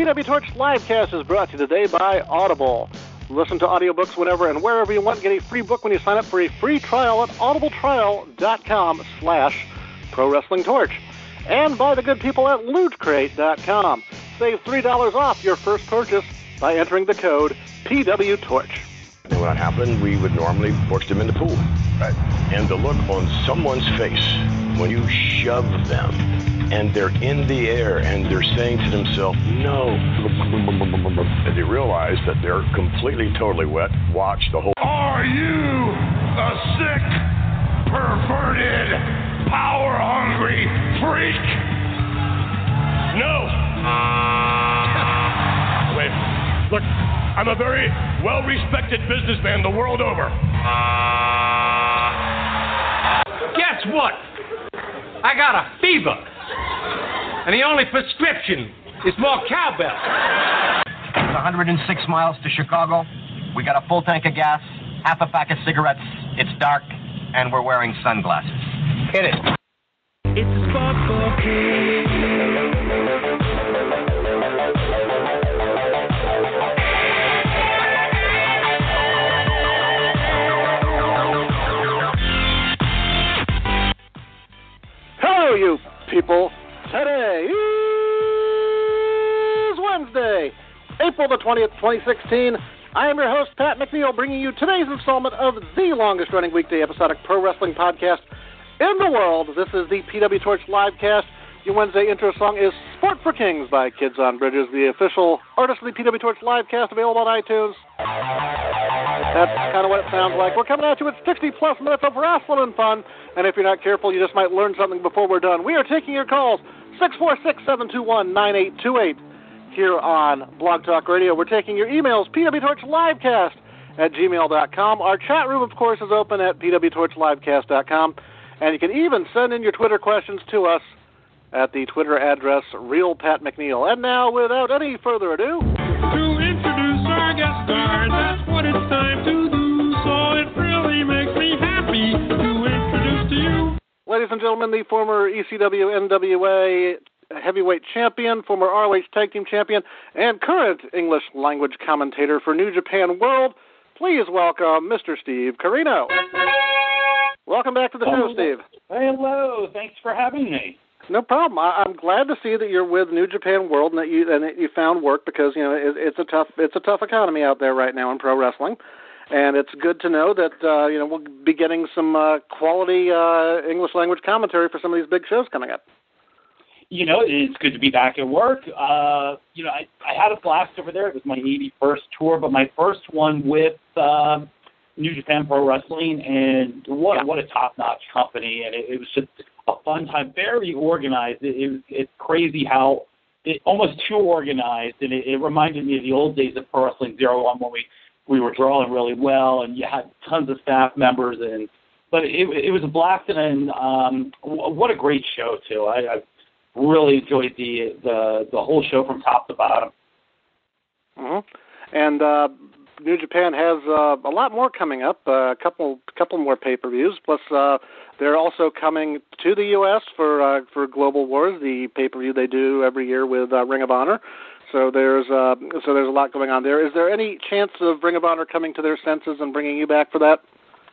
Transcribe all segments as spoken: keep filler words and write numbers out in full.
W Torch Livecast is brought to you today by Audible. Listen to audiobooks whenever and wherever you want. Get a free book when you sign up for a free trial at audibletrial.com slash pro wrestling torch. And by the good people at loot crate dot com. Save three dollars off your first purchase by entering the code P W Torch. And when that happened, we would normally push them in the pool. Right. And the look on someone's face when you shove them and they're in the air and they're saying to themselves, no, and they realize that they're completely, totally wet. Watch the whole... Are you a sick, perverted, power-hungry freak? No. Wait, look, I'm a very well-respected businessman the world over. Guess what? I got a fever. And the only prescription is more cowbell. It's one hundred six miles to Chicago. We got a full tank of gas, half a pack of cigarettes. It's dark, and we're wearing sunglasses. Hit it. It's a spot for kids. Hello, you people. Today is Wednesday, April the twentieth, twenty sixteen. I am your host, Pat McNeil, bringing you today's installment of the longest-running weekday episodic pro wrestling podcast in the world. This is the P W Torch Livecast. Your Wednesday intro song is Sport for Kings by Kids on Bridges, the official artist of the P W Torch Livecast, available on iTunes. That's kind of what it sounds like. We're coming at you with sixty-plus minutes of wrestling and fun, and if you're not careful, you just might learn something before we're done. We are taking your calls, six four six, seven two one, nine eight two eight, here on Blog Talk Radio. We're taking your emails, P W Torch Livecast at gmail dot com. Our chat room, of course, is open at P W Torch Livecast dot com, and you can even send in your Twitter questions to us at the Twitter address Real Pat McNeil. And now, without any further ado, To introduce our guest star, that's what it's time to do. So it really makes me happy to introduce to you. ladies and gentlemen, the former E C W N W A heavyweight champion, former R O H tag team champion, and current English language commentator for New Japan World, please welcome Mister Steve Corino. Welcome back to the show, Steve. Hello. Thanks for having me. No problem. I, I'm glad to see that you're with New Japan World and that you and that you found work, because you know it, it's a tough it's a tough economy out there right now in pro wrestling, and it's good to know that uh, you know we'll be getting some uh, quality uh, English language commentary for some of these big shows coming up. You know, it's good to be back at work. Uh, you know, I, I had a blast over there. It was my eighty-first tour, but my first one with uh, New Japan Pro Wrestling, and what yeah. what a top-notch company, and it, it was just a fun time, very organized. It, it was it's crazy how it almost too organized, and it, it reminded me of the old days of Pro Wrestling Zero One when we we were drawing really well, and you had tons of staff members, and but it it was a blast, and um, what a great show too. I, I really enjoyed the the the whole show from top to bottom. Mm-hmm. And uh, New Japan has uh, a lot more coming up. Uh, a couple couple more pay-per-views. Plus, uh, they're also coming to the U S for uh, for Global Wars, the pay-per-view they do every year with uh, Ring of Honor. So there's uh, so there's a lot going on there. Is there any chance of Ring of Honor coming to their senses and bringing you back for that?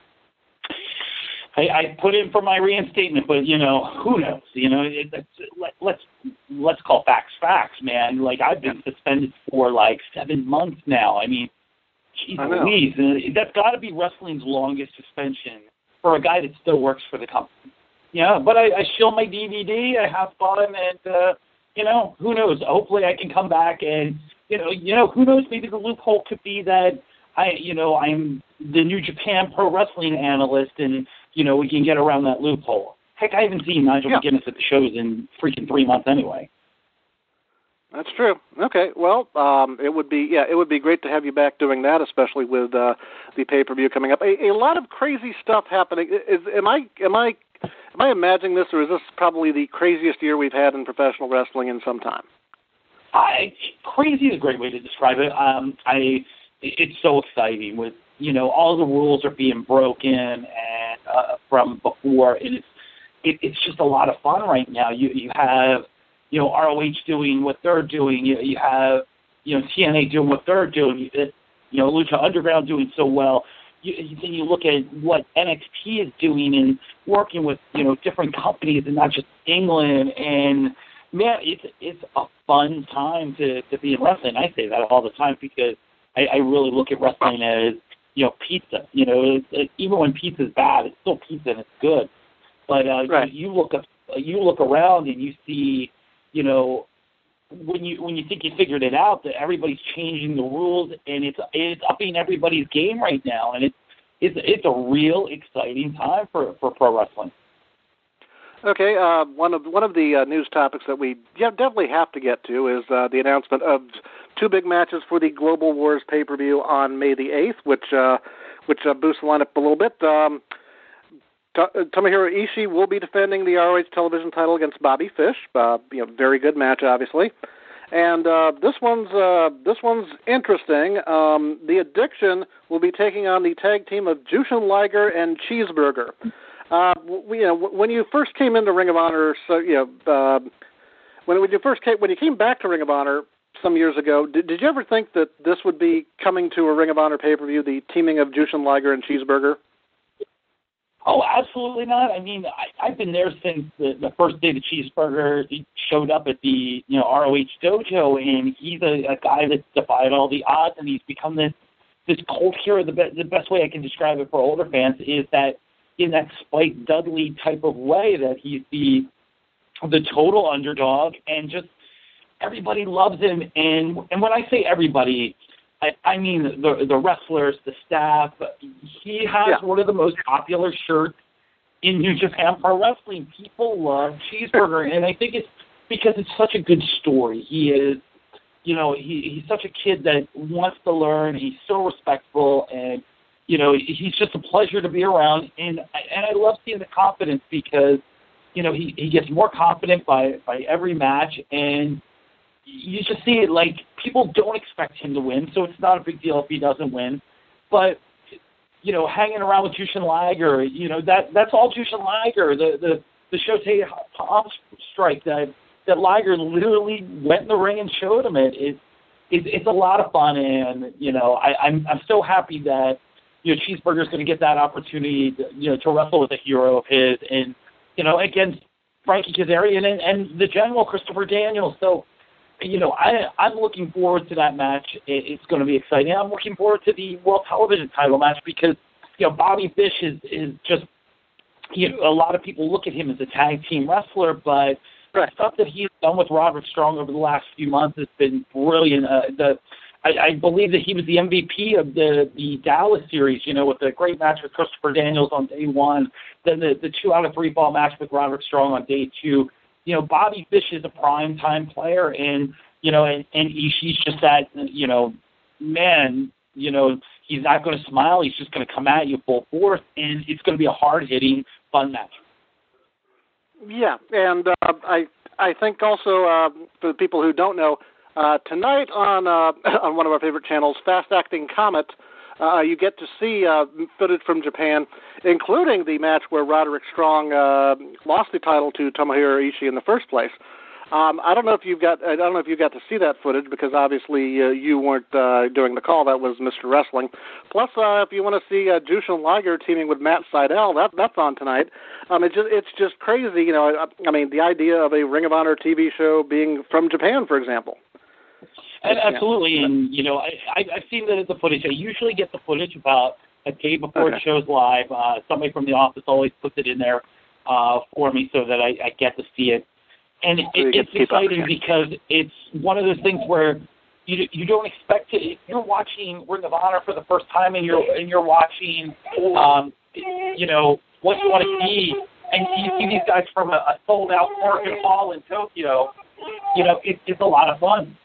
I, I put in for my reinstatement, but you know, who knows? You know, it, it's, let, let's let's call facts facts, man. Like I've been suspended for like seven months now. I mean, geez Louise, that's got to be wrestling's longest suspension for a guy that still works for the company. Yeah, but I, I shill my D V D. I have fun, and uh, you know, who knows? Hopefully, I can come back, and you know, you know, who knows? Maybe the loophole could be that I, you know, I'm the New Japan Pro Wrestling analyst, and you know, we can get around that loophole. Heck, I haven't seen Nigel yeah. McGuinness at the shows in freaking three months anyway. That's true. Okay, well, um, it would be yeah, it would be great to have you back doing that, especially with uh, the pay-per-view coming up. A, a lot of crazy stuff happening. Is am I am I am I imagining this, or is this probably the craziest year we've had in professional wrestling in some time? I crazy is a great way to describe it. Um, I it's so exciting with you know all the rules are being broken and uh, from before. It is it, it's just a lot of fun right now. You you have. you know, R O H doing what they're doing. You, you have, you know, T N A doing what they're doing. You, you know, Lucha Underground doing so well. You, then you look at what N X T is doing and working with, you know, different companies and not just England. And, man, it's it's a fun time to, to be in wrestling. I say that all the time because I, I really look at wrestling as, you know, pizza. You know, it, it, even when pizza's bad, it's still pizza and it's good. But uh, right. you, you look up, you look around and you see, you know, when you when you think you figured it out, that everybody's changing the rules and it's it's upping everybody's game right now, and it's it's it's a real exciting time for, for pro wrestling. Okay, uh, one of one of the uh, news topics that we yeah, definitely have to get to is uh, the announcement of two big matches for the Global Wars pay-per-view on May the eighth, which uh, which uh, boosts the lineup a little bit. Um, T- Tomohiro Ishii will be defending the R O H television title against Bobby Fish. Uh, you know, very good match, obviously. And uh, this one's uh, this one's interesting. Um, the Addiction will be taking on the tag team of Jushin Liger and Cheeseburger. Uh, we, you know, when you first came into Ring of Honor, so you know, uh, when when you first came, when you came back to Ring of Honor some years ago, did, did you ever think that this would be coming to a Ring of Honor pay-per-view, the teaming of Jushin Liger and Cheeseburger? Oh, absolutely not. I mean, I, I've been there since the, the first day the Cheeseburger he showed up at the you know R O H dojo, and he's a, a guy that defied all the odds, and he's become this this cult hero. The, be, the best way I can describe it for older fans is that in that Spike Dudley type of way, that he's the the total underdog, and just everybody loves him. And and when I say everybody, I, I mean the the wrestlers, the staff. He has yeah. one of the most popular shirts in New Japan Pro Wrestling. People love Cheeseburger, and I think it's because it's such a good story. He is, you know, he, he's such a kid that wants to learn. He's so respectful, and you know, he's just a pleasure to be around. And and I love seeing the confidence because, you know, he, he gets more confident by, by every match, and you just see it like people don't expect him to win, so it's not a big deal if he doesn't win. But, you know, hanging around with Jushin Liger, you know, that that's all Jushin Liger. The the the Shotei palm strike that that Liger literally went in the ring and showed him it. It, it it's a lot of fun, and you know, I, I'm I'm so happy that you know Cheeseburger's going to get that opportunity, to, you know, to wrestle with a hero of his, and you know, against Frankie Kazarian and, and the General Christopher Daniels. So, you know, I, I'm looking forward to that match. It, it's going to be exciting. I'm looking forward to the World Television title match because, you know, Bobby Fish is, is just, you know, a lot of people look at him as a tag team wrestler, but the stuff that he's done with Roderick Strong over the last few months has been brilliant. Uh, the I, I believe that he was the M V P of the, the Dallas series, you know, with the great match with Christopher Daniels on day one, then the, the two out of three ball match with Roderick Strong on day two. You know, Bobby Fish is a prime time player, and, you know, and, and Ishii's just that, you know, man, you know, he's not going to smile. He's just going to come at you full force, and it's going to be a hard-hitting, fun match. Yeah, and uh, I I think also uh, for the people who don't know, uh, tonight on uh, on one of our favorite channels, Fast Acting Comet, uh, you get to see uh, footage from Japan, including the match where Roderick Strong uh, lost the title to Tomohiro Ishii in the first place. Um, I don't know if you've got I don't know if you got to see that footage because obviously uh, you weren't uh, doing the call. That was Mister Wrestling. Plus, uh, if you want to see uh, Jushin Liger teaming with Matt Sydal, that that's on tonight. Um, it's just it's just crazy, you know. I, I mean, the idea of a Ring of Honor T V show being from Japan, for example. And absolutely, and you know, I, I I've seen the the footage. I usually get the footage about a day before okay. it shows live. Uh, somebody from the office always puts it in there uh, for me so that I, I get to see it. And it, it, it's exciting up, okay. because it's one of those things where you you don't expect to. If you're watching Ring of Honor for the first time and you're and you're watching, um, you know, what you want to see, and you see these guys from a, a sold out Morgan Hall in Tokyo, you know, it, it's a lot of fun.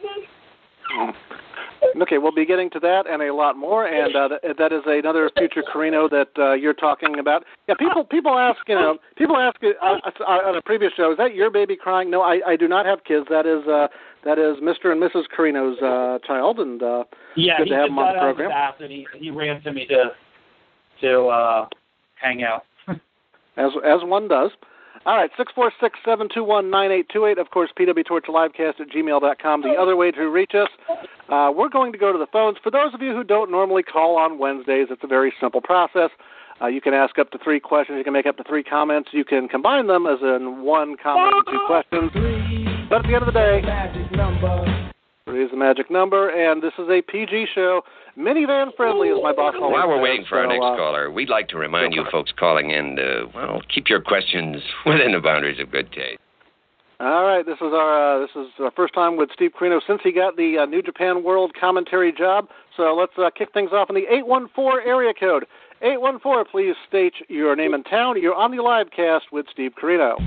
Okay, we'll be getting to that and a lot more, and uh, th- that is another future Corino that uh, you're talking about. Yeah, people people ask, you know, people ask uh, on a previous show, is that your baby crying? No, I, I do not have kids. That is uh, that is Mister and Missus Corino's uh, child, and uh, yeah, good to have him on the program. Yeah, he and he he ran to me to to uh, hang out. as as one does. All right, six four six, seven two one, nine eight two eight. Of course, P W Torch Livecast at gmail dot com, the other way to reach us. Uh, we're going to go to the phones. For those of you who don't normally call on Wednesdays, it's a very simple process. Uh, you can ask up to three questions. You can make up to three comments. You can combine them as in one comment and two questions. But at the end of the day, three is the magic number, and this is a P G show. Minivan friendly, as my boss always While we're says. waiting for our So, next uh, caller, we'd like to remind you folks calling in to, well, keep your questions within the boundaries of good taste. All right, this is our uh, this is our first time with Steve Corino since he got the uh, New Japan World commentary job. So let's uh, kick things off in the eight one four area code. eight one four, please state your name and town. You're on the live cast with Steve Corino.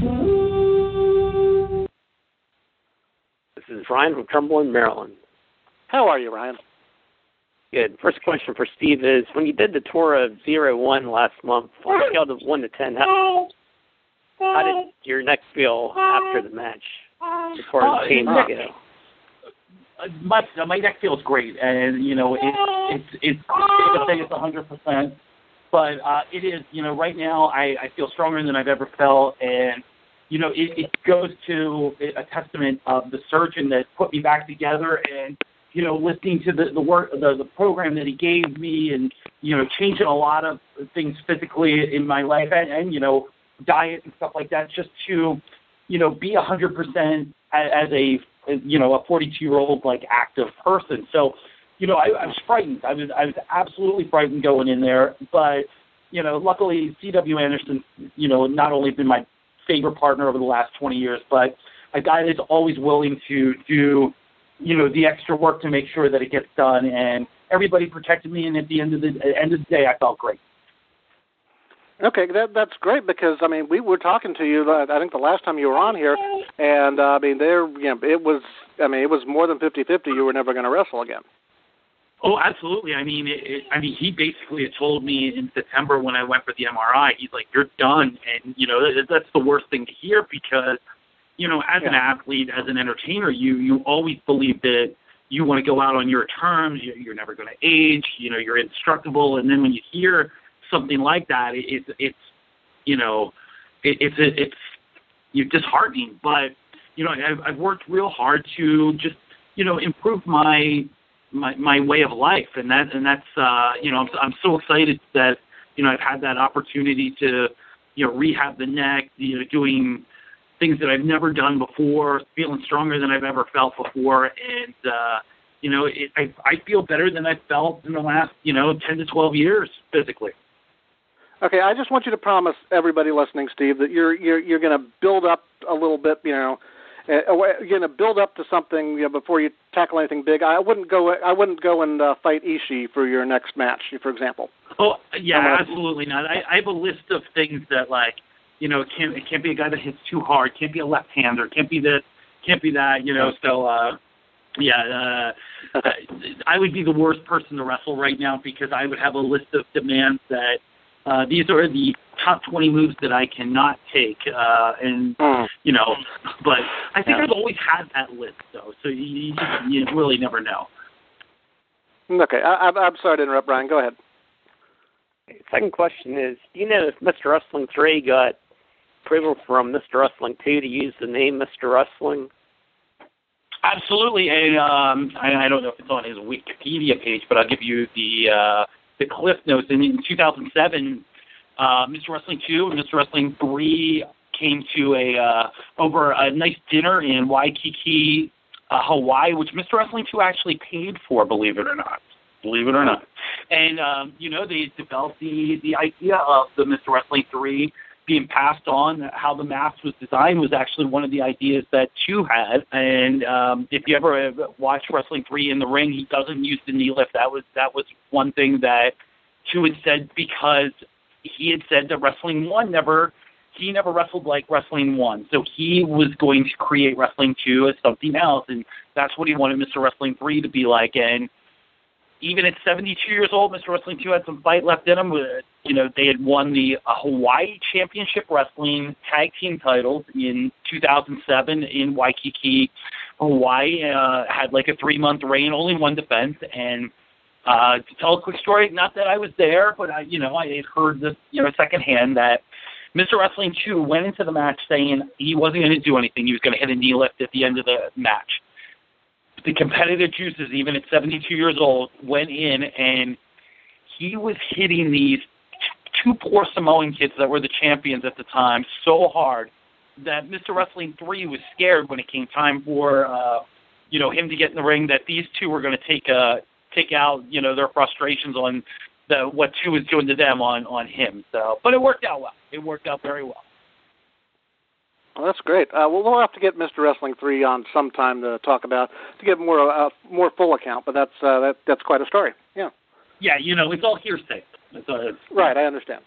This is Ryan from Cumberland, Maryland. How are you, Ryan? Good. First question for Steve is, when you did the tour of zero one last month, on a scale of one to ten, how, how did your neck feel after the match as far as Uh, pain neck- go? Uh, my my neck feels great, and you know it's it's it's I would say it's a hundred percent, but uh, it is you know right now I, I feel stronger than I've ever felt, and you know it, it goes to a testament of the surgeon that put me back together, and you know listening to the the work the the program that he gave me, and you know changing a lot of things physically in my life, and, and you know diet and stuff like that, just to you know be a hundred percent as a you know, a forty-two-year-old, like, active person. So, you know, I, I was frightened. I was I was absolutely frightened going in there. But, you know, luckily C W Anderson, you know, not only been my favorite partner over the last twenty years, but a guy that's always willing to do, you know, the extra work to make sure that it gets done. And everybody protected me, and at the end of the, at the, end of the day, I felt great. Okay, that that's great because I mean we were talking to you. Uh, I think the last time you were on here, and uh, I mean there, you know, it was. I mean it was more than fifty-fifty. You were never going to wrestle again. Oh, absolutely. I mean, it, it, I mean, he basically had told me in September when I went for the M R I. He's like, "You're done," and you know that, that's the worst thing to hear because, you know, as yeah. an athlete, as an entertainer, you you always believe that you want to go out on your terms. You, you're never going to age. You know, you're indestructible. And then when you hear something like that, it, it's it's you know it, it's it's you're disheartening. But you know I've, I've worked real hard to just you know improve my my my way of life, and that and that's uh, you know I'm I'm so excited that you know I've had that opportunity to you know rehab the neck, you know doing things that I've never done before, feeling stronger than I've ever felt before, and uh, you know it, I I feel better than I've felt in the last you know ten to twelve years physically. Okay, I just want you to promise everybody listening, Steve, that you're you're you're going to build up a little bit, you know, uh, you're going to build up to something you know, before you tackle anything big. I wouldn't go I wouldn't go and uh, fight Ishii for your next match, for example. Oh yeah, gonna... absolutely not. I, I have a list of things that like you know it can't it can't be a guy that hits too hard, can't be a left-hander, can't be this, can't be that, you know. So uh, yeah, uh, I would be the worst person to wrestle right now because I would have a list of demands that. Uh, these are the top twenty moves that I cannot take, uh, and mm. you know. But I think yeah. I've always had that list, though. So you, you really never know. Okay, I, I'm sorry to interrupt, Brian. Go ahead. Second question is: do you know if Mister Wrestling three got approval from Mister Wrestling two to use the name Mister Wrestling? Absolutely, and um, I, I don't know if it's on his Wikipedia page, but I'll give you the. Uh, The Cliff Notes. And in two thousand seven, uh, Mister Wrestling two and Mister Wrestling three came to a uh, over a nice dinner in Waikiki, uh, Hawaii, which Mister Wrestling two actually paid for, believe it or not. Believe it or not. And, um, you know, they developed the, the idea of the Mister Wrestling three being passed on. How the mask was designed was actually one of the ideas that two had. And um, if you ever watch Wrestling three in the ring, he doesn't use the knee lift. That was that was one thing that two had said because he had said that Wrestling one never, he never wrestled like Wrestling one. So he was going to create Wrestling two as something else. And that's what he wanted Mister Wrestling three to be like. And even at seventy-two years old, Mister Wrestling two had some fight left in him. You know, they had won the uh, Hawaii Championship Wrestling Tag Team titles in two thousand seven in Waikiki, Hawaii. Uh, had like a three-month reign, only one defense. And uh, to tell a quick story, not that I was there, but I, you know, I had heard this, you know, secondhand that Mister Wrestling two went into the match saying he wasn't going to do anything. He was going to hit a knee lift at the end of the match. The competitive juices, even at seventy-two years old, went in, and he was hitting these two poor Samoan kids that were the champions at the time so hard that Mister Wrestling three was scared when it came time for uh, you know, him to get in the ring, that these two were going to take uh, take out, you know, their frustrations on the what two was doing to them on, on him. So, but it worked out well. It worked out very well. Well, that's great. Uh, well, we'll have to get Mister Wrestling three on sometime to talk about, to give more uh, more full account, but that's uh, that, that's quite a story. Yeah. Yeah, you know, it's all hearsay. It's, uh, right, I understand.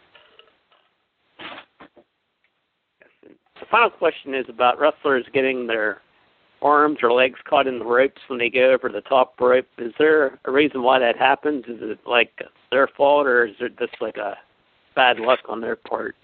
The final question is about wrestlers getting their arms or legs caught in the ropes when they go over the top rope. Is there a reason why that happens? Is it like their fault, or is it just like a bad luck on their part?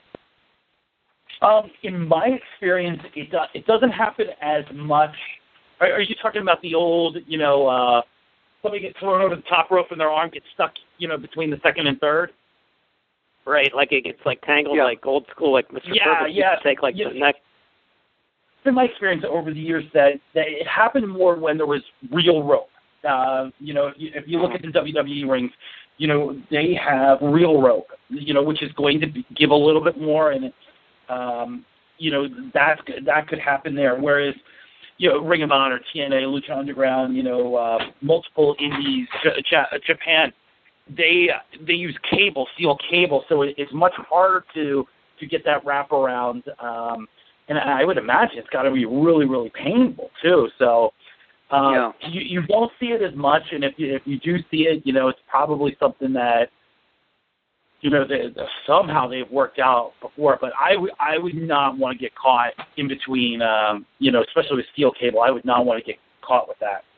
Um, in my experience, it do, it doesn't happen as much. Are, are you talking about the old, you know, uh, somebody gets thrown over the top rope and their arm gets stuck, you know, between the second and third? Right, like it gets like tangled, yeah. like old school, like Mister Yeah, Purvis yeah. used to take like yeah. the neck. In my experience over the years, that, that it happened more when there was real rope. Uh, you know, if you, if you look at the W W E rings, you know, they have real rope, you know, which is going to be, give a little bit more, and um, you know, that that could happen there. Whereas, you know, Ring of Honor, T N A, Lucha Underground, you know, uh, multiple indies, J- J- Japan, they they use cable, steel cable, so it, it's much harder to to get that wraparound. Um, and I would imagine it's got to be really, really painful too. So um, yeah. you you don't see it as much, and if you if you do see it, you know, it's probably something that, you know, they, somehow they've worked out before. But I would I would not want to get caught in between, um, you know, especially with steel cable. I would not want to get caught with that.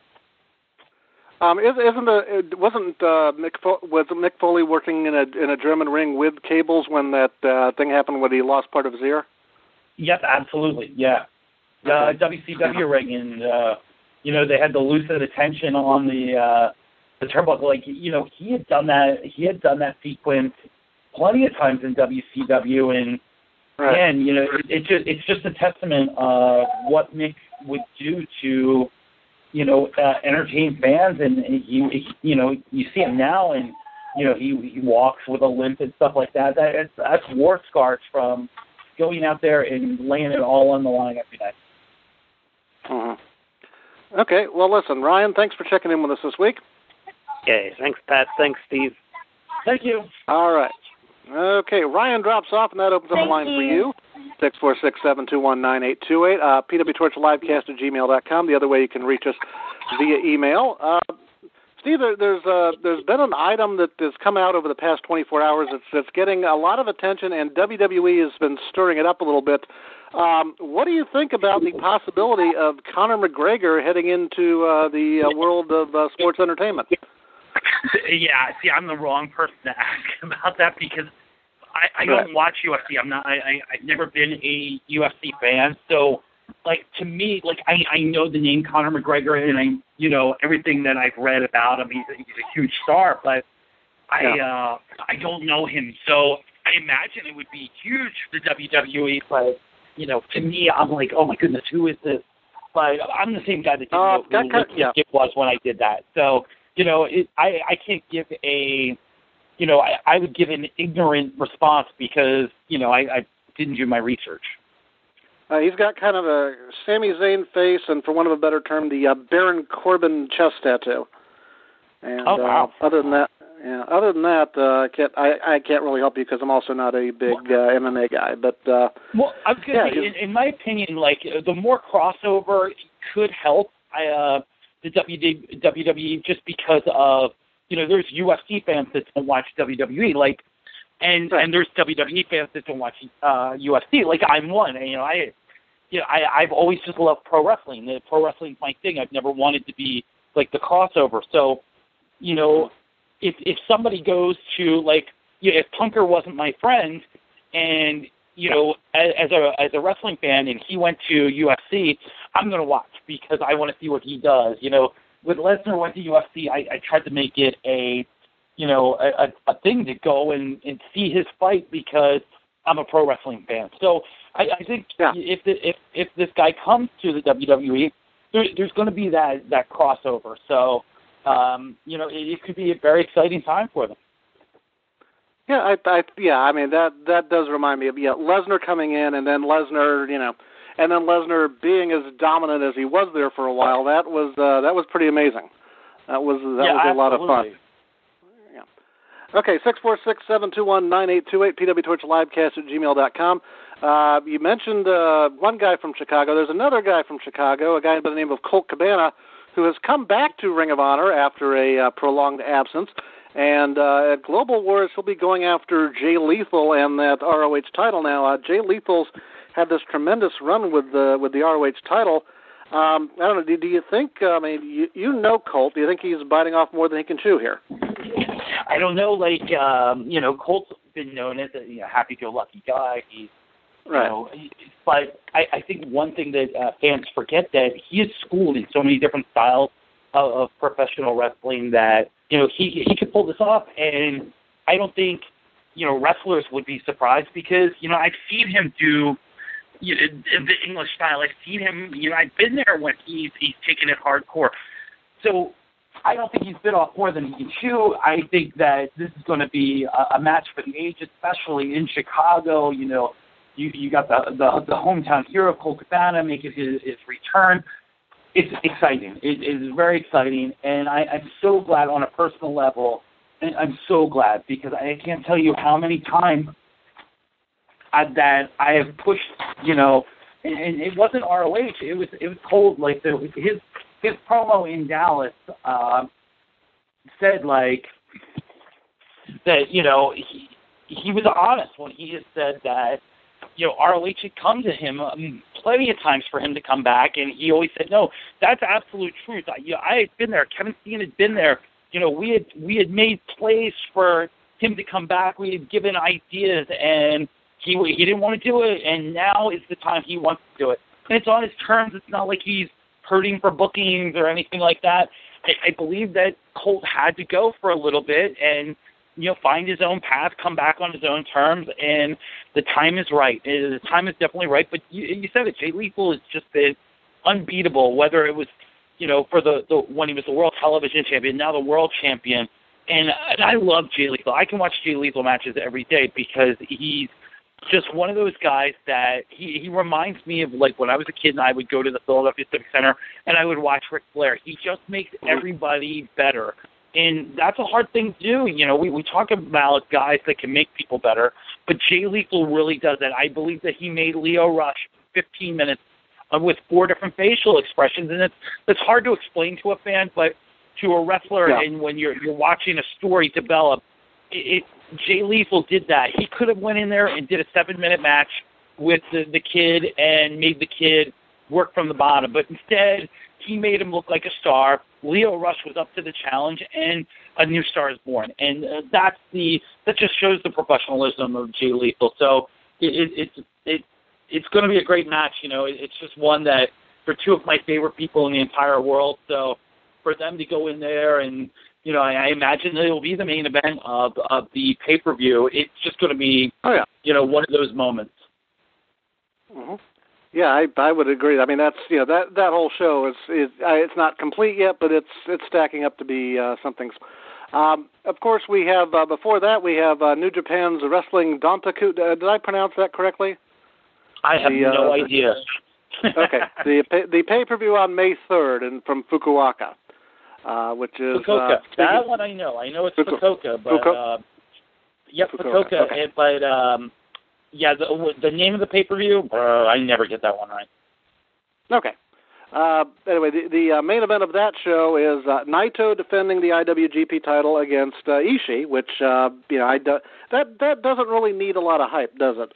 Um, isn't the wasn't uh, Mick Fo- was Mick Foley working in a in a German ring with cables when that uh, thing happened when he lost part of his ear? Yes, absolutely. Yeah, uh, W C W ring, and uh, you know, they had the lucid attention on the uh, the turnbuckle. Like, you know, he had done that. He had done that sequence plenty of times in W C W, and right. and you know, it, it just it's just a testament of what Mick would do to, you know, uh, entertain fans. And he, he, you know, you see him now, and you know, he he walks with a limp and stuff like that. That it's, that's war scars from going out there and laying it all on the line every night. Uh-huh. Okay, well, listen, Ryan, thanks for checking in with us this week. Okay, thanks, Pat. Thanks, Steve. Thank you. All right. Okay, Ryan drops off, and that opens up Thank the line you. for you. six four six, seven two one, nine eight two eight. Uh, P W Torch Livecast at gmail dot com. The other way you can reach us via email. Uh, Steve, there, there's uh, there's been an item that has come out over the past twenty-four hours that's, that's getting a lot of attention, and W W E has been stirring it up a little bit. Um, what do you think about the possibility of Conor McGregor heading into uh, the uh, world of uh, sports entertainment? Yeah, see, I'm the wrong person to ask about that because I, I Right. don't watch U F C. I'm not. I, I I've never been a U F C fan, so like to me, like I I know the name Conor McGregor, and I you know everything that I've read about him. He's a, he's a huge star, but I Yeah. uh I don't know him, so I imagine it would be huge for the W W E. But you know, to me, I'm like, oh my goodness, who is this? But I'm the same guy that didn't Uh, know that who kind- Nick yeah. Skip was when I did that. So you know, it, I I can't give a you know I, I would give an ignorant response because you know I, I didn't do my research. Uh, he's got kind of a Sami Zayn face, and for want of a better term, the uh, Baron Corbin chest tattoo. And Oh, wow. uh, other than that, yeah, other than that, uh, I can't I, I can't really help you because I'm also not a big uh, M M A guy. But uh, Well, I was going to yeah, say, in, in my opinion, like uh, the more crossover could help I, uh, the W W E just because of you know there's U F C fans that don't watch W W E like, and Right. and there's W W E fans that don't watch uh, U F C like I'm one. And, you know I you know I I've always just loved pro wrestling. The pro wrestling's my thing. I've never wanted to be like the crossover. So you know if if somebody goes to like you know, if Punker wasn't my friend and you know, as, as a as a wrestling fan, and he went to U F C, I'm going to watch because I want to see what he does. You know, with Lesnar went to U F C, I, I tried to make it a, you know, a, a thing to go and, and see his fight because I'm a pro wrestling fan. So I, I think yeah. if, the, if if this guy comes to the W W E, there, there's going to be that, that crossover. So, um, you know, it, it could be a very exciting time for them. Yeah, I, I, yeah, I mean, that, that does remind me of, yeah, Lesnar coming in and then Lesnar, you know, and then Lesnar being as dominant as he was there for a while. That was uh, that was pretty amazing. That was that yeah, was a absolutely. lot of fun. Yeah. Okay, six four six, seven two one, nine eight two eight, P W Torch Livecast at gmail dot com. Uh, you mentioned uh, one guy from Chicago. There's another guy from Chicago, a guy by the name of Colt Cabana, who has come back to Ring of Honor after a uh, prolonged absence. And uh, at Global Wars, he'll be going after Jay Lethal and that R O H title now. Uh, Jay Lethal's had this tremendous run with the with the R O H title. Um, I don't know. Do, do you think? Uh, I mean, you, you know Colt. Do you think he's biting off more than he can chew here? I don't know. Like um, you know, Colt's been known as a you know, happy-go-lucky guy. He's right. You know, but I, I think one thing that uh, fans forget that he is schooled in so many different styles of, of professional wrestling that you know he he could pull this off. And I don't think you know wrestlers would be surprised because you know I've seen him do. You know, the English style. I've seen him, you know, I've been there when he's, he's taken it hardcore. So I don't think he's bit off more than he can chew. I think that this is going to be a, a match for the ages, especially in Chicago. You know, you you got the the, the hometown hero, Colt Cabana, making his, his return. It's exciting. It is very exciting. And I, I'm so glad on a personal level, and I'm so glad because I can't tell you how many times I, that I have pushed, you know, and it wasn't R O H. It was it was Colt. Like the, his his promo in Dallas uh, said like that. You know, he he was honest when he had said that. You know, R O H had come to him um, plenty of times for him to come back, and he always said, "No, that's absolute truth." I, you know, I had been there. Kevin Steen had been there. You know, we had we had made plays for him to come back. We had given ideas and. He he didn't want to do it, and now is the time he wants to do it. And it's on his terms. It's not like he's hurting for bookings or anything like that. I, I believe that Colt had to go for a little bit and, you know, find his own path, come back on his own terms, and the time is right. The time is definitely right. But you, you said it, Jay Lethal has just been unbeatable, whether it was, you know, for the, the when he was the world television champion, now the world champion. And, and I love Jay Lethal. I can watch Jay Lethal matches every day because he's just one of those guys that he, he reminds me of like when I was a kid and I would go to the Philadelphia Civic Center and I would watch Ric Flair. He just makes everybody better. And that's a hard thing to do. You know, we, we talk about guys that can make people better, but Jay Lethal really does that. I believe that he made Leo Rush fifteen minutes uh, with four different facial expressions, and it's, it's hard to explain to a fan, but to a wrestler yeah. and when you're, you're watching a story develop, it, it Jay Lethal did that. He could have went in there and did a seven-minute match with the, the kid and made the kid work from the bottom. But instead, he made him look like a star. Leo Rush was up to the challenge, and a new star is born. And uh, that's the that just shows the professionalism of Jay Lethal. So it, it, it's it it's going to be a great match. You know, it, it's just one that for two of my favorite people in the entire world. So for them to go in there and you know, I, I imagine that it will be the main event of of the pay-per-view. It's just going to be, oh, yeah. you know, one of those moments. Mm-hmm. Yeah, I I would agree. I mean, that's you know that that whole show is is uh, it's not complete yet, but it's it's stacking up to be uh, something. Um, of course, we have uh, before that we have uh, New Japan's Wrestling Dontaku. Uh, did I pronounce that correctly? I have the, no uh, idea. Okay, the the pay-per-view on May third and from Fukuoka. Uh, which is Fukuoka. Uh, that one I know. I know it's Fuku- Fukuoka, but Fuku- uh, yep, Fukuoka. Fukuoka. Okay. And, but um, yeah, the the name of the pay per view, uh, I never get that one right. Okay. Uh, anyway, the, the uh, main event of that show is uh, Naito defending the I W G P title against uh, Ishii, which uh, you know I do, that that doesn't really need a lot of hype, does it?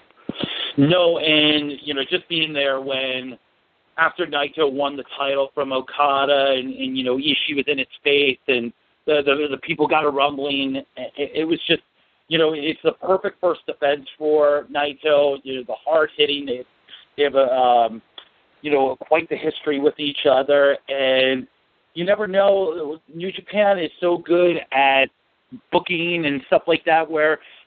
No, and you know, just being there when. After Naito won the title from Okada and, and you know, Ishii was in its face and the, the the people got a rumbling, it, it was just, you know, it's the perfect first defense for Naito. You know, the hard-hitting, they, they have, a, um, you know, quite the history with each other. And you never know, New Japan is so good at booking and stuff like that where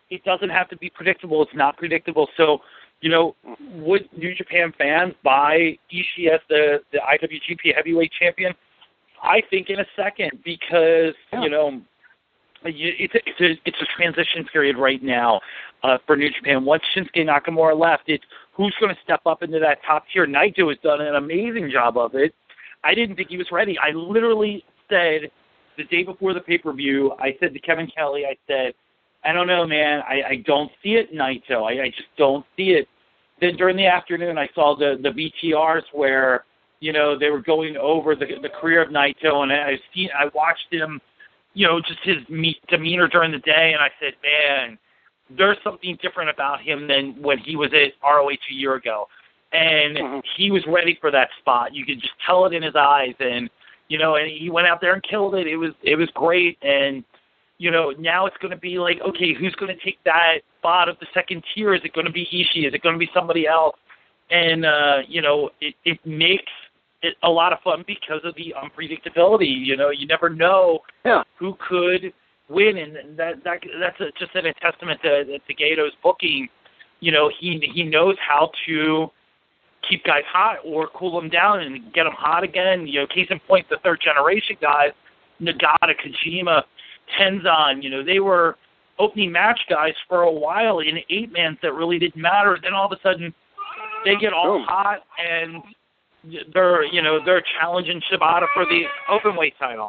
it doesn't have to be predictable. It's not predictable. So, you know, would New Japan fans buy Ishii as the, the I W G P Heavyweight Champion? I think in a second, because, yeah. you know, it's a, it's, a, it's a transition period right now uh, for New Japan. Once Shinsuke Nakamura left, it's who's going to step up into that top tier. Naito has done an amazing job of it. I didn't think he was ready. I literally said the day before the pay-per-view, I said to Kevin Kelly, I said, I don't know, man. I, I don't see it, Naito. I, I just don't see it. Then during the afternoon, I saw the, the V T Rs where, you know, they were going over the the career of Naito, and I seen, I watched him, you know, just his me- demeanor during the day, and I said, man, there's something different about him than when he was at R O H a year ago. And mm-hmm. he was ready for that spot. You could just tell it in his eyes, and, you know, and he went out there and killed it. It was it was great, and, you know, now it's going to be like, okay, who's going to take that spot of the second tier? Is it going to be Ishii? Is it going to be somebody else? And, uh, you know, it, it makes it a lot of fun because of the unpredictability. You know, you never know yeah. who could win, and that, that that's a, just a testament to, to Gato's booking. You know, he he knows how to keep guys hot or cool them down and get them hot again. You know, case in point, the third generation guys, Nagata, Kojima, Tenzan, you know, they were opening match guys for a while in eight-mans that really didn't matter. Then all of a sudden, they get all Boom. hot, and they're, you know, they're challenging Shibata for the openweight title.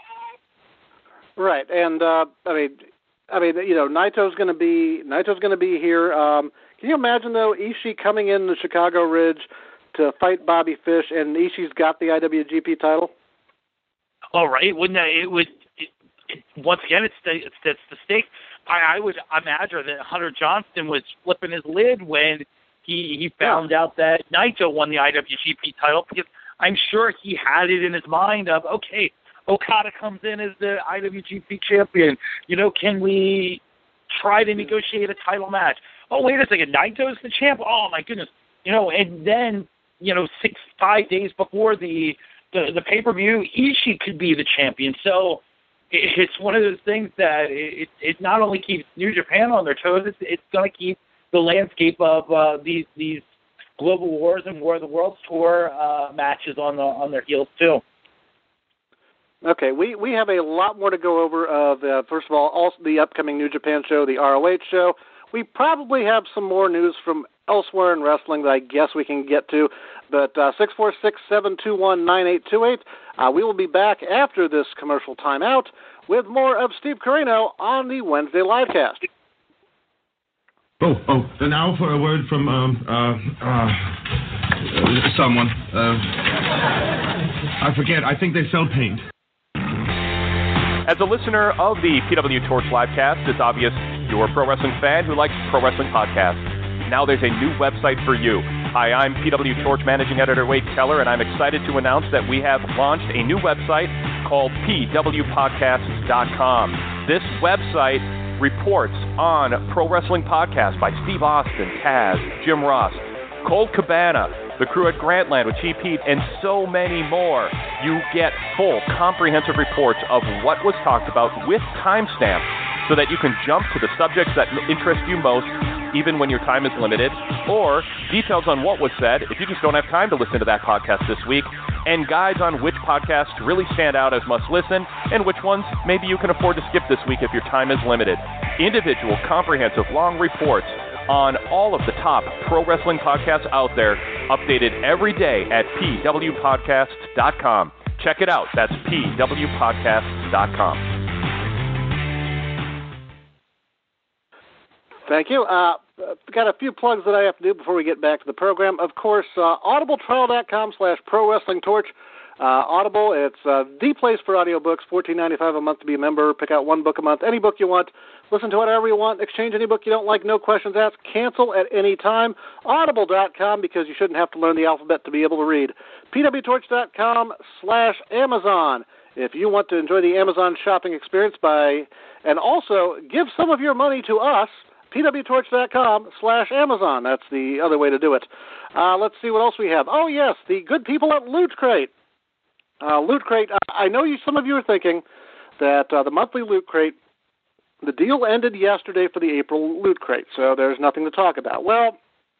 Right, and uh, I mean, I mean, you know, Naito's going to be Naito's going to be here. Um, can you imagine though, Ishii coming in the Chicago Ridge to fight Bobby Fish, and Ishii's got the I W G P title? Oh, right, wouldn't that, it would. Once again, it's the, it's, it's the stake. I, I would imagine that Hunter Johnston was flipping his lid when he, he found yeah. out that Naito won the I W G P title, because I'm sure he had it in his mind of, okay, Okada comes in as the I W G P champion. You know, can we try to negotiate a title match? Oh, wait a second, Naito's the champ? Oh, my goodness. You know, and then, you know, six, five days before the, the, the pay-per-view, Ishii could be the champion. So it's one of those things that it, it not only keeps New Japan on their toes, it's, it's going to keep the landscape of uh, these these Global Wars and War of the Worlds Tour uh, matches on the on their heels too. Okay, we, we have a lot more to go over. Uh, the, first of all, also the upcoming New Japan show, the R O H show. We probably have some more news from elsewhere in wrestling that I guess we can get to. But uh, six four six, seven two one, nine eight two eight. Uh, we will be back after this commercial timeout with more of Steve Corino on the Wednesday livecast. Oh, oh, and now for a word from um, uh, uh, someone. Uh, I forget. I think they sell paint. As a listener of the P W Torch livecast, it's obvious you're a pro wrestling fan who likes pro wrestling podcasts. Now there's a new website for you. Hi, I'm P W Torch Managing Editor Wade Keller, and I'm excited to announce that we have launched a new website called P W podcasts dot com. This website reports on pro wrestling podcasts by Steve Austin, Taz, Jim Ross, Colt Cabana, the crew at Grantland with Cheap Heat, and so many more. You get full, comprehensive reports of what was talked about with timestamps so that you can jump to the subjects that interest you most, even when your time is limited, or details on what was said if you just don't have time to listen to that podcast this week, and guides on which podcasts really stand out as must listen, and which ones maybe you can afford to skip this week if your time is limited. Individual, comprehensive, long reports on all of the top pro wrestling podcasts out there, updated every day at P W podcasts dot com. Check it out. That's P W podcasts dot com. Thank you. Uh, got a few plugs that I have to do before we get back to the program. Of course, uh, audibletrial dot com slash pro wrestling torch. Uh, Audible, it's uh, the place for audiobooks, fourteen ninety-five a month to be a member. Pick out one book a month, any book you want. Listen to whatever you want. Exchange any book you don't like, no questions asked. Cancel at any time. audible dot com, because you shouldn't have to learn the alphabet to be able to read. P W torch dot com slash Amazon. If you want to enjoy the Amazon shopping experience by, and also give some of your money to us, P W torch dot com slash Amazon. That's the other way to do it. Uh, let's see what else we have. Oh, yes, the good people at Loot Crate. Uh, Loot Crate, uh, I know you. Some of you are thinking that uh, the monthly Loot Crate the deal ended yesterday for the April Loot Crate, so there's nothing to talk about. Well,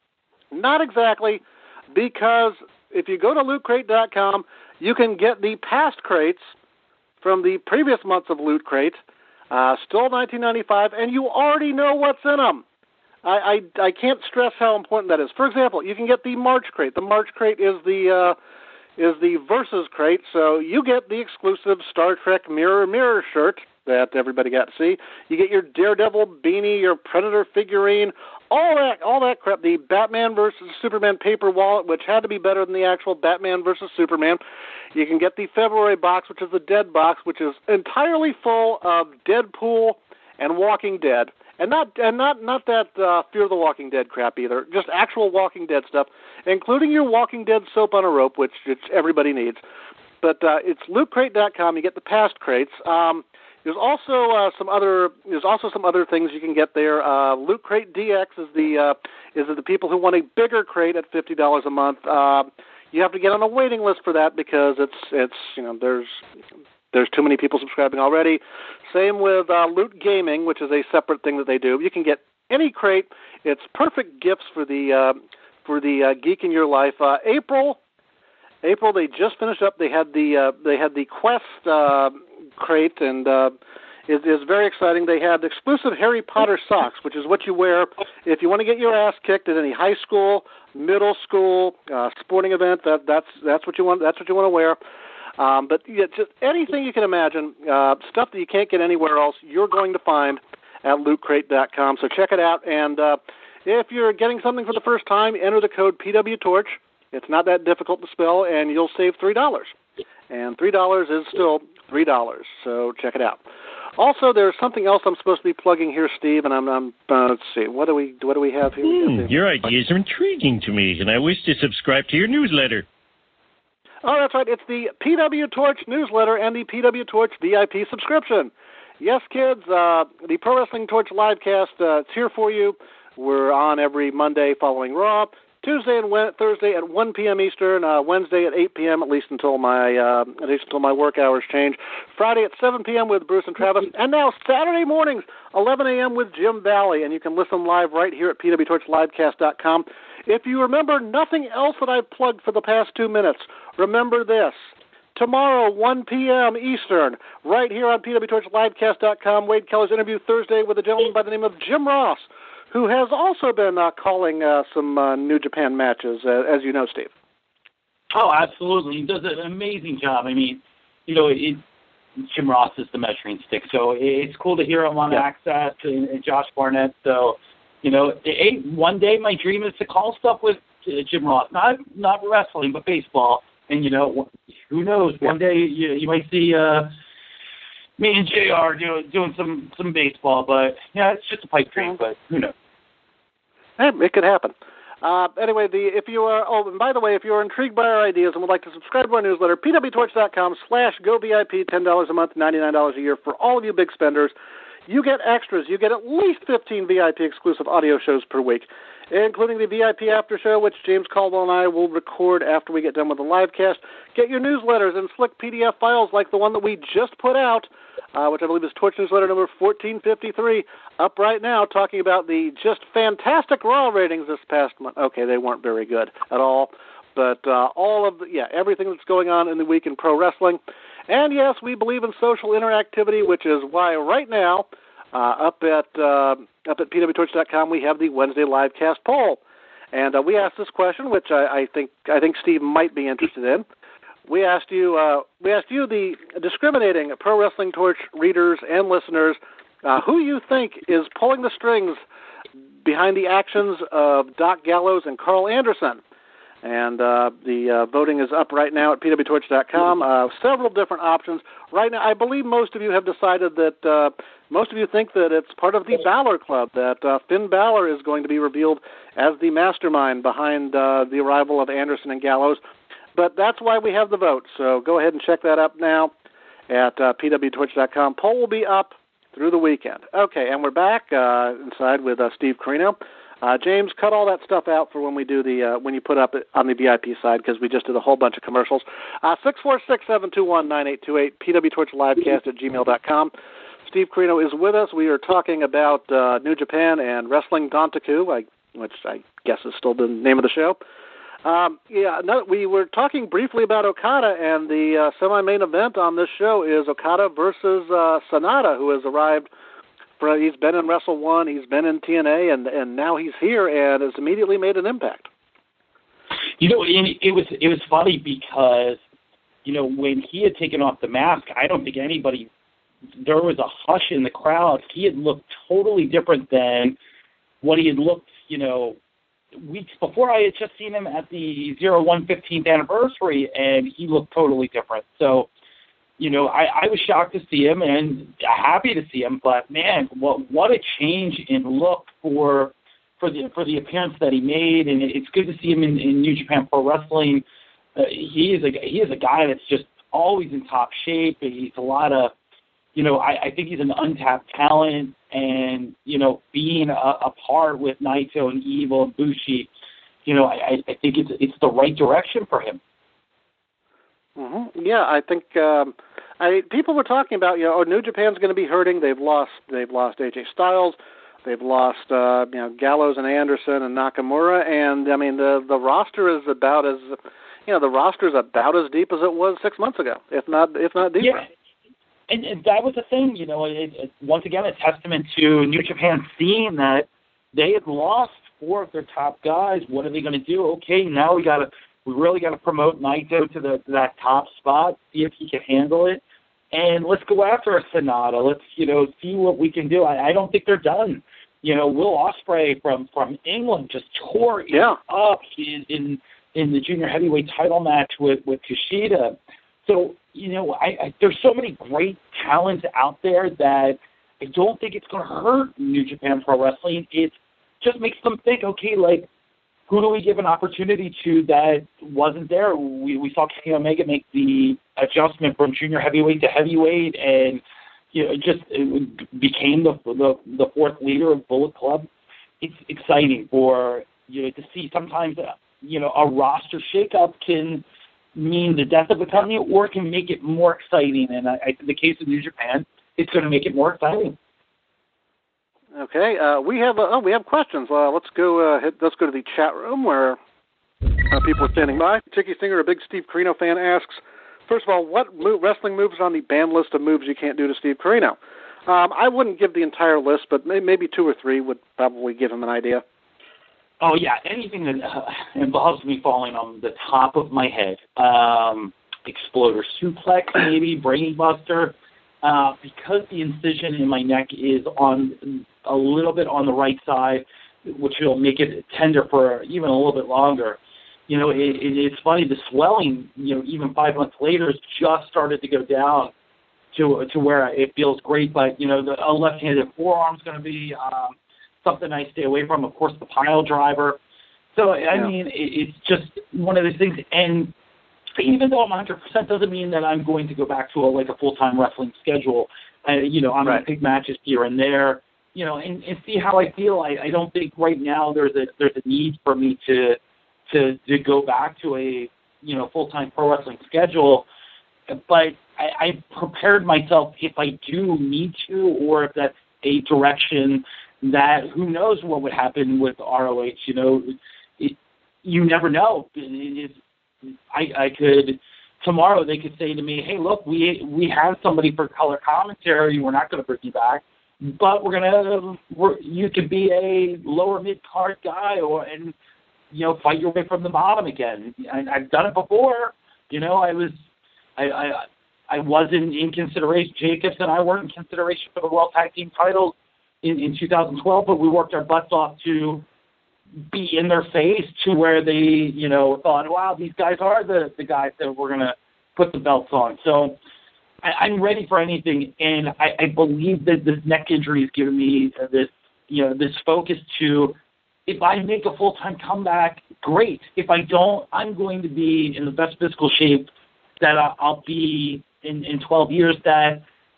not exactly, because if you go to loot crate dot com, you can get the past crates from the previous months of Loot Crate, uh, still nineteen ninety-five, and you already know what's in them. I, I, I can't stress how important that is. For example, you can get the March Crate. The March Crate is the uh, is the Versus Crate, so you get the exclusive Star Trek Mirror Mirror shirt that everybody got to see. You get your Daredevil beanie, your Predator figurine, all that all that crap. The Batman versus Superman paper wallet, which had to be better than the actual Batman versus Superman. You can get the February box, which is the Dead box, which is entirely full of Deadpool and Walking Dead. And not and not not that uh, Fear the Walking Dead crap either. Just actual Walking Dead stuff, including your Walking Dead soap on a rope, which, which everybody needs. But uh, it's loot crate dot com. You get the past crates. Um, there's also uh, some other there's also some other things you can get there. Uh, Loot Crate D X is the uh, is the people who want a bigger crate at fifty dollars a month. Uh, you have to get on a waiting list for that because it's it's you know there's. There's too many people subscribing already. Same with uh, Loot Gaming, which is a separate thing that they do. You can get any crate. It's perfect gifts for the uh, for the uh, geek in your life. Uh, April, April. They just finished up. They had the uh, they had the Quest uh, crate, and uh, it is very exciting. They had exclusive Harry Potter socks, which is what you wear if you want to get your ass kicked at any high school, middle school, uh, sporting event. That that's that's what you want. That's what you want to wear. Um, but yeah, just anything you can imagine, uh, stuff that you can't get anywhere else, you're going to find at loot crate dot com. So check it out. And uh, if you're getting something for the first time, enter the code P W Torch. It's not that difficult to spell, and you'll save three dollars. And three dollars is still three dollars. So check it out. Also, there's something else I'm supposed to be plugging here, Steve, and I'm, I'm uh, let's see, what do we what do we have here? Hmm, your ideas are intriguing to me, and I wish to subscribe to your newsletter. Oh, that's right. It's the P W Torch newsletter and the P W Torch V I P subscription. Yes, kids, uh, the Pro Wrestling Torch livecast, uh, it's here for you. We're on every Monday following Raw, Tuesday and Thursday at one p.m. Eastern, uh, Wednesday at eight p.m. at least until my uh, at least until my work hours change. Friday at seven p.m. with Bruce and Travis, and now Saturday mornings eleven a.m. with Jim Valley, and you can listen live right here at P W Torch livecast dot com. If you remember nothing else that I've plugged for the past two minutes, remember this. Tomorrow, one p.m. Eastern, right here on P W Torch livecast dot com, Wade Keller's interview Thursday with a gentleman by the name of Jim Ross, who has also been uh, calling uh, some uh, New Japan matches, uh, as you know, Steve. Oh, absolutely. He does an amazing job. I mean, you know, it, Jim Ross is the measuring stick, so it's cool to hear him on yeah. Access and, and Josh Barnett. So, you know, it, one day my dream is to call stuff with uh, Jim Ross, not not wrestling, but baseball. And, you know, who knows, one day you, you might see uh, me and J R do, doing some, some baseball, but, yeah, it's just a pipe dream, but who knows. Hey, it could happen. Uh, anyway, the if you are, oh, and by the way, if you're intrigued by our ideas and would like to subscribe to our newsletter, P W Torch dot com slash go V I P, ten dollars a month, ninety-nine dollars a year for all of you big spenders. You get extras. You get at least fifteen V I P exclusive audio shows per week, including the V I P after show, which James Caldwell and I will record after we get done with the live cast. Get your newsletters and slick P D F files like the one that we just put out, uh, which I believe is Torch newsletter number fourteen fifty-three, up right now, talking about the just fantastic Raw ratings this past month. Okay, they weren't very good at all, but uh, all of the, yeah, everything that's going on in the week in pro wrestling. And yes, we believe in social interactivity, which is why right now, uh, up at uh, up at P W Torch dot com, we have the Wednesday livecast poll, and uh, we asked this question, which I, I think I think Steve might be interested in. We asked you, uh, we asked you, the discriminating Pro Wrestling Torch readers and listeners, uh, who you think is pulling the strings behind the actions of Doc Gallows and Carl Anderson. And uh, the uh, voting is up right now at P W Torch dot com. Uh, several different options. Right now, I believe most of you have decided that, uh, most of you think that it's part of the Balor Club, that uh, Finn Balor is going to be revealed as the mastermind behind uh, the arrival of Anderson and Gallows. But that's why we have the vote. So go ahead and check that up now at uh, P W Torch dot com. Poll will be up through the weekend. Okay, and we're back uh, inside with uh, Steve Corino. Uh, James, cut all that stuff out for when we do the uh, when you put up on the V I P side, because we just did a whole bunch of commercials. Uh, six four six, seven two one, nine eight two eight, P W Torch livecast at gmail dot com. Steve Corino is with us. We are talking about uh, New Japan and Wrestling Dantaku, I, which I guess is still the name of the show. Um, yeah, no, we were talking briefly about Okada, and the uh, semi-main event on this show is Okada versus uh, Sanada, who has arrived. For, he's been in Wrestle One, he's been in T N A, and and now he's here and has immediately made an impact. You know, it, it was it was funny because, you know, when he had taken off the mask, I don't think anybody, there was a hush in the crowd. He had looked totally different than what he had looked, you know, weeks before. I had just seen him at the zero one fifteenth anniversary, and he looked totally different. So, you know, I, I was shocked to see him and happy to see him, but man, what what a change in look for for the for the appearance that he made, and it's good to see him in, in New Japan Pro Wrestling. Uh, he is a he is a guy that's just always in top shape. He's a lot of, you know, I, I think he's an untapped talent, and you know, being a, a part with Naito and Evil and Bushi, you know, I, I think it's it's the right direction for him. Mm-hmm. Yeah, I think um, I people were talking about, you know, oh, New Japan's going to be hurting. They've lost they've lost A J Styles, they've lost uh, you know Gallows and Anderson and Nakamura, and I mean the the roster is about as you know the roster is about as deep as it was six months ago, if not if not deeper. Yeah. And, and that was the thing, you know. It, it, once again, a testament to New Japan seeing that they had lost four of their top guys. What are they going to do? Okay, now we got to. We really got to promote Naito to the to that top spot, see if he can handle it, and let's go after a Sanada. Let's, you know, see what we can do. I, I don't think they're done. You know, Will Ospreay from, from England just tore it yeah. up in, in in the junior heavyweight title match with, with Kushida. So, you know, I, I there's so many great talents out there that I don't think it's going to hurt New Japan Pro Wrestling. It just makes them think, okay, like, who do we give an opportunity to that wasn't there? We we saw Kenny Omega make the adjustment from junior heavyweight to heavyweight, and you know, it just it became the, the the fourth leader of Bullet Club. It's exciting for you know to see. Sometimes you know a roster shakeup can mean the death of a company, or it can make it more exciting. And I, I, in the case of New Japan, it's going to make it more exciting. Okay, uh, we have uh, oh we have questions. Uh, let's go. Uh, hit, let's go to the chat room where uh, people are standing by. Chicky Singer, a big Steve Corino fan, asks, first of all, what move, wrestling moves on the banned list of moves you can't do to Steve Corino? Um, I wouldn't give the entire list, but may, maybe two or three would probably give him an idea. Oh yeah, anything that uh, involves me falling on the top of my head, um, exploder suplex, maybe brain buster. Uh, because the incision in my neck is on a little bit on the right side, which will make it tender for even a little bit longer. You know, it, it, it's funny, the swelling, you know, even five months later, has just started to go down to to where it feels great. But, you know, the a left-handed forearm is going to be um, something I stay away from. Of course, the pile driver. So, I yeah. mean, it, it's just one of those things. And even though I'm one hundred percent, doesn't mean that I'm going to go back to a, like a full-time wrestling schedule. Uh, you know, I'm right. going to pick matches here and there, you know, and, and see how I feel. I, I don't think right now there's a there's a need for me to to to go back to a you know full-time pro wrestling schedule. But I, I prepared myself if I do need to, or if that's a direction that who knows what would happen with R O H. You know, it, you never know. It, it, I, I could tomorrow they could say to me, hey, look, we we have somebody for color commentary. We're not going to bring you back, but we're gonna we're, you could be a lower mid card guy, or and you know fight your way from the bottom again. I, I've done it before. You know, I was I I, I wasn't in consideration. Jacobs and I weren't in consideration for the World Tag Team titles in, in two thousand twelve, but we worked our butts off to be in their face to where they, you know, thought, wow, these guys are the, the guys that we're going to put the belts on. So I, I'm ready for anything, and I, I believe that this neck injury has given me this, you know, this focus to, if I make a full-time comeback, great. If I don't, I'm going to be in the best physical shape that I'll be in, in twelve years, that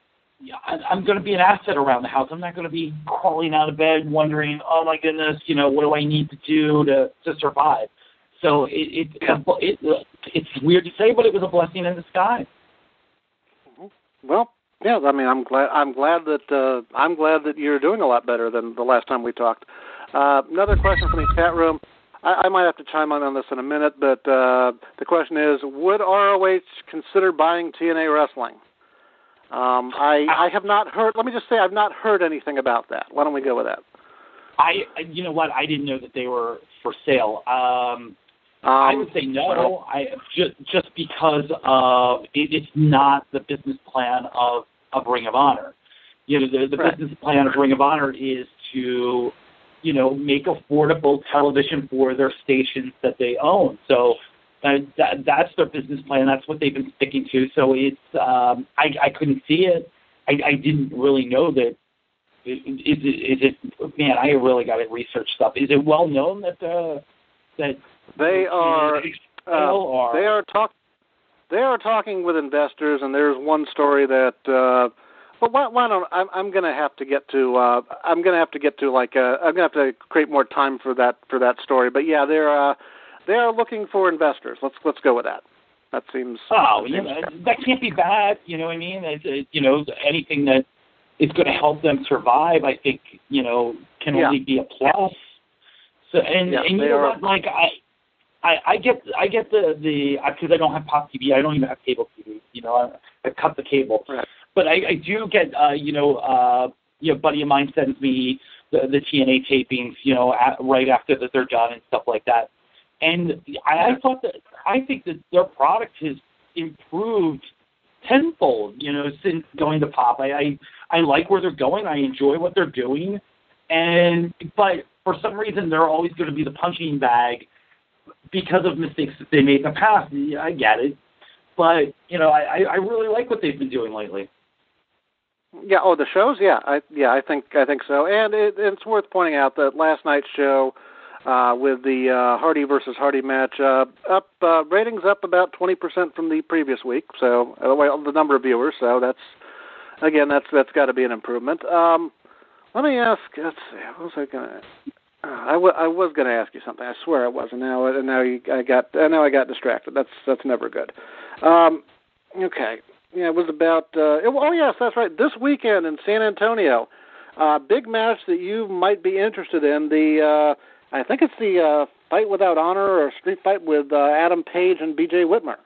I'm going to be an asset around the house. I'm not going to be crawling out of bed wondering, oh, my goodness, you know, what do I need to do to, to survive? So it, it, it, it's weird to say, but it was a blessing in disguise. Well, Yeah, I mean, I'm glad. I'm glad that uh, I'm glad that you're doing a lot better than the last time we talked. Uh, another question from the chat room. I, I might have to chime in on this in a minute, but uh, the question is: would R O H consider buying T N A Wrestling? Um, I I have not heard. Let me just say, I've not heard anything about that. Why don't we go with that? I, you know what? I didn't know that they were for sale. Um, Um, I would say no. I just just because of it, it's not the business plan of, of Ring of Honor. You know, the, the right. business plan of Ring of Honor is to, you know, make affordable television for their stations that they own. So uh, that that's their business plan. That's what they've been sticking to. So it's um, I I couldn't see it. I, I didn't really know that. Is it, is it? Man, I really got to research stuff. Is it well known that uh, that They are uh, or... they are talk they are talking with investors, and there's one story that. Uh, but why, why don't I'm I'm going to have to get to uh, I'm going to have to get to like uh, I'm going to have to create more time for that for that story. But yeah, they're uh, they are looking for investors. Let's let's go with that. That seems. Oh, that, you seems... know, that can't be bad. You know what I mean? It's, it, you know, anything that is going to help them survive, I think, you know, can yeah. only be a plus. So and yeah, and you know are... what? Like I. I, I get I get the the because I don't have Pop T V. I don't even have cable T V. You know, I, I cut the cable. Right. But I, I do get uh, you know uh, you know, a buddy of mine sends me the, the T N A tapings. You know, at, right after that they're done and stuff like that. And I, I thought that I think that their product has improved tenfold. You know, since going to Pop. I, I I like where they're going. I enjoy what they're doing. And but for some reason they're always going to be the punching bag. Because of mistakes that they made in the past. Yeah, I get it. But, you know, I, I really like what they've been doing lately. Yeah, oh, the shows? Yeah, I yeah, I think I think so. And it, it's worth pointing out that last night's show uh, with the uh, Hardy versus Hardy match, uh, up uh, ratings up about twenty percent from the previous week. So, uh, well, the number of viewers. So that's, again, that's that's got to be an improvement. Um, let me ask, let's see, what was I going to I, w- I was going to ask you something. I swear I was, and now and now you, I got uh, now I got distracted. That's that's never good. Um, okay, yeah, it was about. Uh, it, oh yes, that's right. This weekend in San Antonio, uh, big match that you might be interested in. The uh, I think it's the uh, Fight Without Honor or Street Fight with uh, Adam Page and B J Whitmer.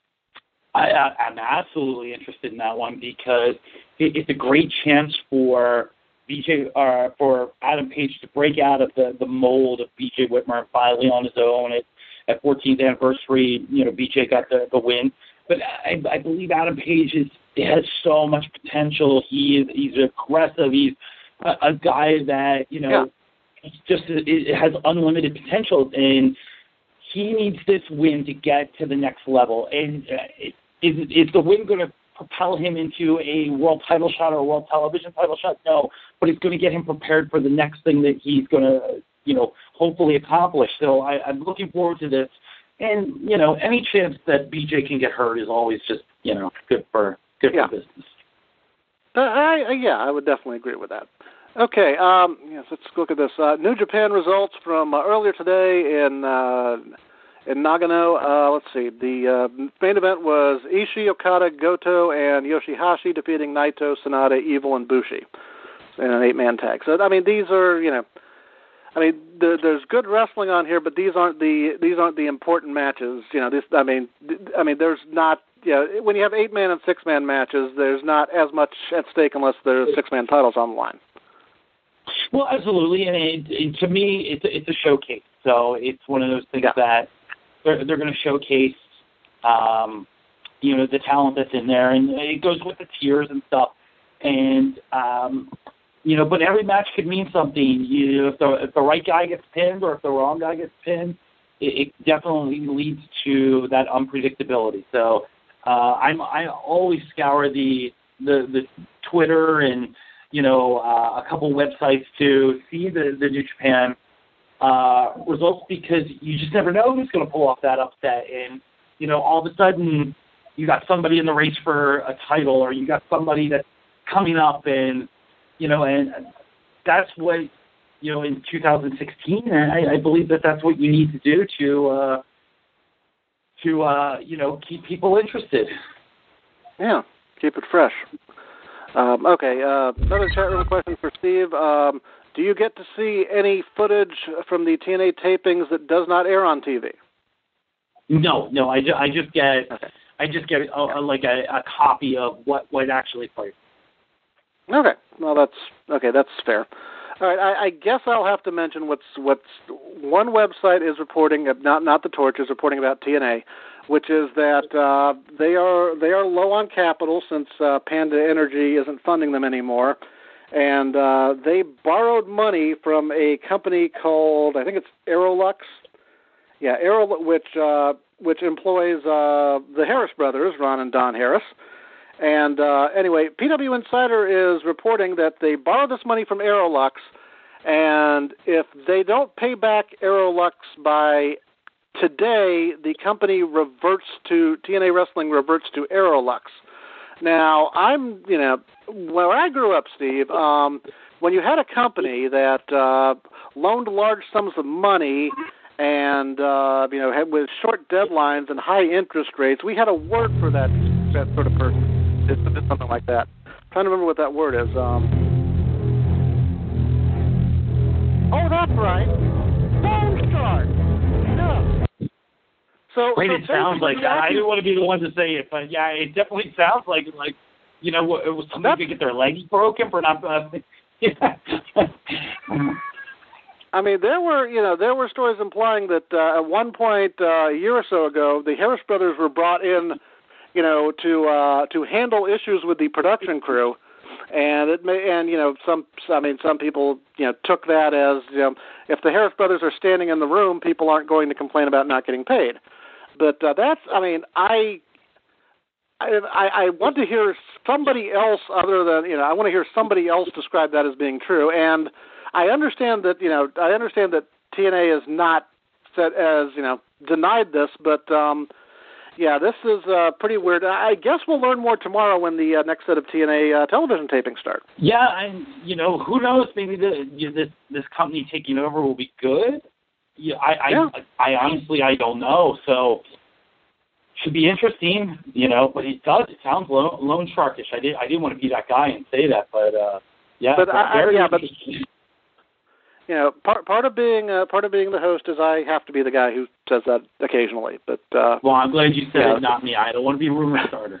I, I, I'm absolutely interested in that one because it, it's a great chance for. B J, uh, for Adam Page to break out of the, the mold of B J Whitmer finally on his own at, at fourteenth anniversary. You know, B J got the, the win. But I, I believe Adam Page is, has so much potential. He is he's aggressive. He's a, a guy that, you know, yeah. just it has unlimited potential. And he needs this win to get to the next level. And uh, is, is the win going to propel him into a world title shot or a world television title shot? No, but it's going to get him prepared for the next thing that he's going to, you know, hopefully accomplish. So I, I'm looking forward to this. And, you know, any chance that B J can get hurt is always just, you know, good for good yeah. for business. Uh, I, I, yeah, I would definitely agree with that. Okay, um, yes, let's look at this. Uh, New Japan results from uh, earlier today in uh, in Nagano. Uh, let's see. The uh, main event was Ishii, Okada, Goto, and Yoshihashi defeating Naito, Sanada, Evil, and Bushi in an eight-man tag. So, I mean, these are, you know, I mean, the, there's good wrestling on here, but these aren't the these aren't the important matches. You know, this. I mean, I mean, there's not. You know, when you have eight-man and six-man matches, there's not as much at stake unless there's six-man titles on the line. Well, absolutely, and it, it, to me, it's a, it's a showcase. So it's one of those things yeah. that they're they're going to showcase, um, you know, the talent that's in there, and it goes with the tiers and stuff. And um, you know, but every match could mean something. You know, if the if the right guy gets pinned or if the wrong guy gets pinned, it, it definitely leads to that unpredictability. So uh, I'm I always scour the the the Twitter and you know uh, a couple websites to see the the New Japan uh, results because you just never know who's going to pull off that upset. And you know, all of a sudden you got somebody in the race for a title, or you got somebody that's coming up, and you know, and that's what, you know, in two thousand sixteen, I, I believe that that's what you need to do to, uh, to uh, you know, keep people interested. Yeah, keep it fresh. Um, okay, uh, another chat room question for Steve. Um, do you get to see any footage from the T N A tapings that does not air on T V? No, no, I, ju- I just get okay. I just get a, a, like a, a copy of what, what actually played. Okay, well that's okay. That's fair. All right, I, I guess I'll have to mention what's what's one website is reporting, not not the Torch, is reporting about T N A, which is that uh, they are they are low on capital since uh, Panda Energy isn't funding them anymore, and uh, they borrowed money from a company called, I think it's Aerolux, yeah, Aero, which uh, which employs uh, the Harris brothers, Ron and Don Harris. And uh, anyway, P W Insider is reporting that they borrowed this money from Aerolux, and if they don't pay back Aerolux by today, the company reverts to, T N A Wrestling reverts to Aerolux. Now, I'm, you know, where I grew up, Steve, um, when you had a company that uh, loaned large sums of money and, uh, you know, had, with short deadlines and high interest rates, we had a word for that, that sort of person. It's something like that. I'm trying to remember what that word is. Um, oh, that's right. Loan shark. Yeah. So, Wait, so it sounds like that. I didn't want to be the one to say it, but yeah, it definitely sounds like like you know it was somebody to get their legs broken for not. Uh, yeah. I mean, there were you know there were stories implying that uh, at one point uh, a year or so ago, the Harris brothers were brought in, you know, to uh, to handle issues with the production crew, and it may, and you know, some, I mean, some people, you know, took that as, you know, if the Harris brothers are standing in the room, people aren't going to complain about not getting paid. But uh, that's, I mean, I, I, I want to hear somebody else other than, you know, I want to hear somebody else describe that as being true. And I understand that, you know, I understand that T N A is not set as, you know, denied this, but. Um, Yeah, this is uh, pretty weird. I guess we'll learn more tomorrow when the uh, next set of T N A uh, television tapings start. Yeah, and you know, who knows? Maybe the you know, this this company taking over will be good. Yeah, I yeah. I, I honestly I don't know. So should be interesting, you know. But it does. It sounds loan, loan sharkish. I did I didn't want to be that guy and say that, but uh, yeah. But I, very yeah, but. You know, part part of being uh, part of being the host is I have to be the guy who says that occasionally. But uh, well, I'm glad you said yeah. it, not me. I don't want to be a rumor starter.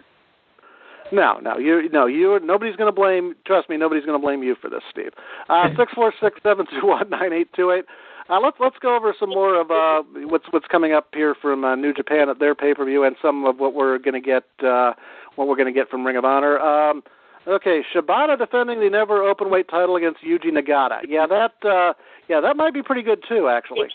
No, no, you no, you. Nobody's going to blame. Trust me, nobody's going to blame you for this, Steve. Uh, six four six seven two one nine eight two eight. Uh, let's let's go over some more of uh, what's what's coming up here from uh, New Japan at their pay per view, and some of what we're going to get uh, what we're going to get from Ring of Honor. Um, Okay, Shibata defending the never openweight title against Yuji Nagata. Yeah, that uh, yeah, that might be pretty good too, actually.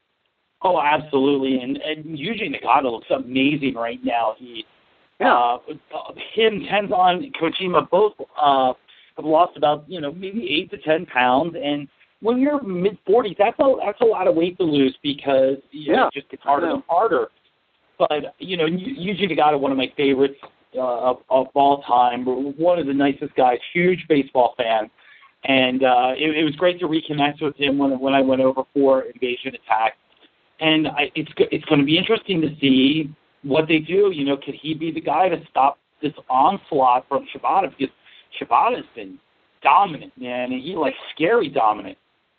Oh, absolutely, and and Yuji Nagata looks amazing right now. He, yeah. uh, him, Tenzan, Kojima both uh, have lost about you know maybe eight to ten pounds, and when you're mid forties, that's a that's a lot of weight to lose because you yeah. know, it just gets harder and harder. But you know, Yuji Nagata, one of my favorites. Uh, of, of all time, one of the nicest guys, huge baseball fan, and uh, it, it was great to reconnect with him when when I went over for Invasion Attack, and I, it's it's going to be interesting to see what they do. You know, could he be the guy to stop this onslaught from Shibata, because Shibata's been dominant, man, and he like scary dominant.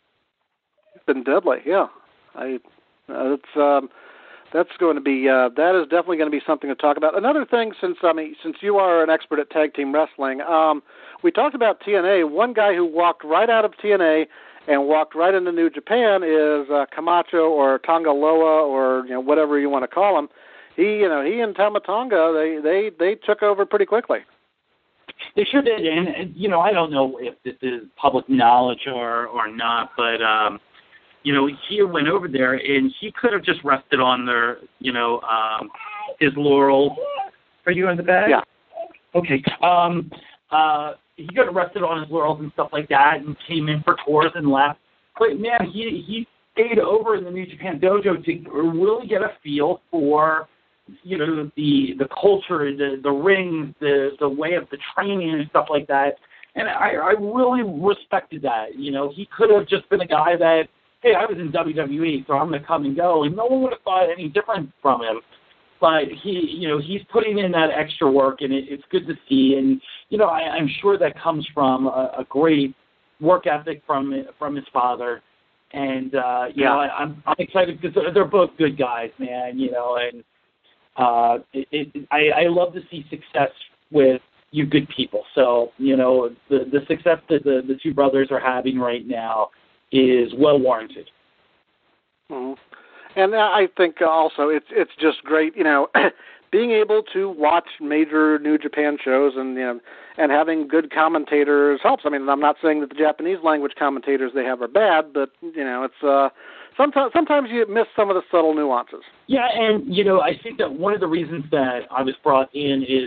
It's been deadly, yeah. I uh, it's um. That's going to be uh, that is definitely going to be something to talk about. Another thing, since I mean, since you are an expert at tag team wrestling, um, we talked about T N A. One guy who walked right out of T N A and walked right into New Japan is uh, Camacho or Tonga Loa or you know whatever you want to call him. He, you know, he and Tama Tonga, they they they took over pretty quickly. They sure did, and, and you know, I don't know if this is public knowledge or or not, but. Um, You know, he went over there, and he could have just rested on their, you know, um, his laurels. Are you in the bag? Yeah. Okay. Um, uh, he could have rested on his laurels and stuff like that, and came in for tours and left. But man, he he stayed over in the New Japan Dojo to really get a feel for, you know, the the culture, the the ring, the the way of the training and stuff like that. And I, I really respected that. You know, he could have just been a guy that. Hey, I was in W W E, so I'm going to come and go, and no one would have thought any different from him. but he, you know, he's putting in that extra work, and it, it's good to see. And you know, I, I'm sure that comes from a, a great work ethic from from his father. And uh, you yeah. know, I, I'm I'm excited because they're, they're both good guys, man. You know, and uh, it, it, I, I love to see success with you good people. So you know, the the success that the, the two brothers are having right now is well warranted. Mm-hmm. And I think also it's it's just great, you know, being able to watch major New Japan shows and you know, and having good commentators helps. I mean, I'm not saying that the Japanese language commentators they have are bad, but you know, it's uh, sometimes sometimes you miss some of the subtle nuances. Yeah, and you know, I think that one of the reasons that I was brought in is,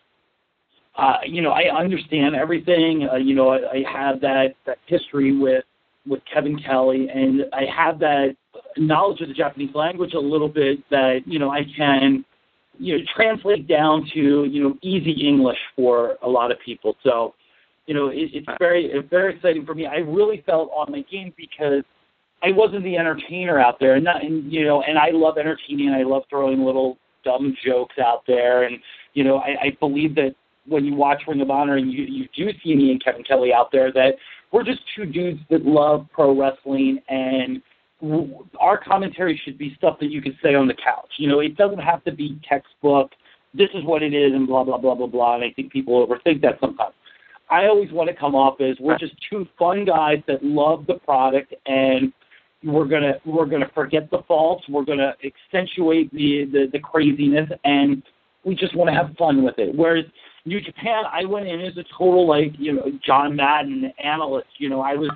uh, you know, I understand everything. Uh, you know, I, I have that that history with with Kevin Kelly, and I have that knowledge of the Japanese language a little bit that, you know, I can, you know, translate down to, you know, easy English for a lot of people. So, you know, it, it's very, it's very exciting for me. I really felt on my game because I wasn't the entertainer out there, and, not, and you know, and I love entertaining. I love throwing little dumb jokes out there, and you know, I, I believe that when you watch Ring of Honor and you, you do see me and Kevin Kelly out there, that we're just two dudes that love pro wrestling, and our commentary should be stuff that you can say on the couch. You know, it doesn't have to be textbook. This is what it is, and blah blah blah blah blah. And I think people overthink that sometimes. I always want to come off as we're just two fun guys that love the product, and we're gonna we're gonna forget the faults. We're gonna accentuate the the, the craziness, and we just want to have fun with it. Whereas New Japan, I went in as a total like you know John Madden analyst. You know, I was.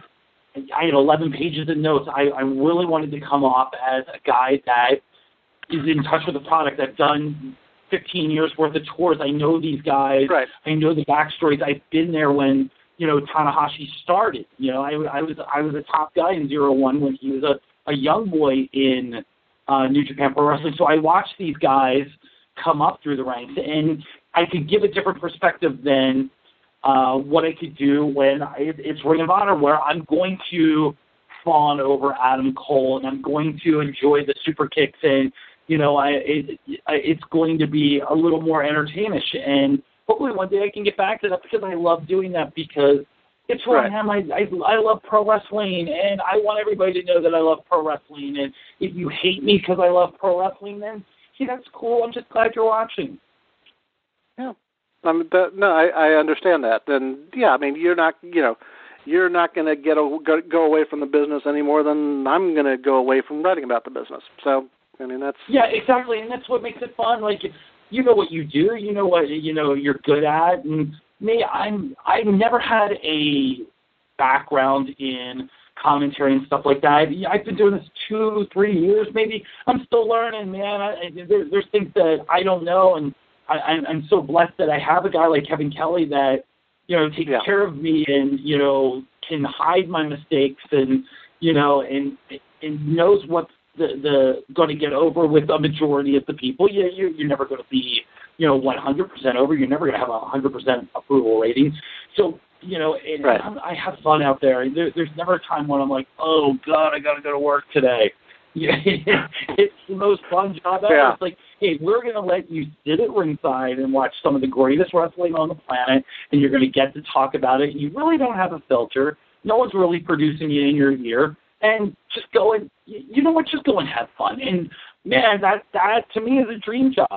I had eleven pages of notes. I, I really wanted to come off as a guy that is in touch with the product. I've done fifteen years worth of tours. I know these guys. Right. I know the backstories. I've been there when, you know, Tanahashi started. You know, I, I was I was a top guy in Zero One when he was a, a young boy in uh, New Japan Pro Wrestling. So I watched these guys come up through the ranks, and I could give a different perspective than Uh, what I could do when I, it's Ring of Honor, where I'm going to fawn over Adam Cole and I'm going to enjoy the super kicks, and you know, I it, it's going to be a little more entertainish, and hopefully one day I can get back to that because I love doing that because it's who right. I am. I, I I love pro wrestling, and I want everybody to know that I love pro wrestling. And if you hate me because I love pro wrestling, then see, that's cool. I'm just glad you're watching. Yeah. Um, that, no, I, I understand that, and yeah, I mean, you're not, you know, you're not going to get a, go, go away from the business any more than I'm going to go away from writing about the business. So, I mean, that's yeah, exactly, and that's what makes it fun. Like, you know what you do, you know what you know you're good at, and me, I'm I've never had a background in commentary and stuff like that. I've been doing this two, three years, maybe. I'm still learning, man. I, there, there's things that I don't know, and I, I'm, I'm so blessed that I have a guy like Kevin Kelly that, you know, takes yeah. care of me and, you know, can hide my mistakes and, you know, and and knows what's the, the going to get over with a majority of the people. You, you, you're never going to be, you know, one hundred percent over. You're never going to have a one hundred percent approval rating. So, you know, and right. I have fun out there. there. There's never a time when I'm like, oh, God, I got to go to work today. Yeah, it's the most fun job ever. Yeah. It's like, hey, we're going to let you sit at ringside and watch some of the greatest wrestling on the planet, and you're going to get to talk about it. You really don't have a filter. No one's really producing you in your ear. And just go and, you know what, just go and have fun. And, man, that, that to me is a dream job.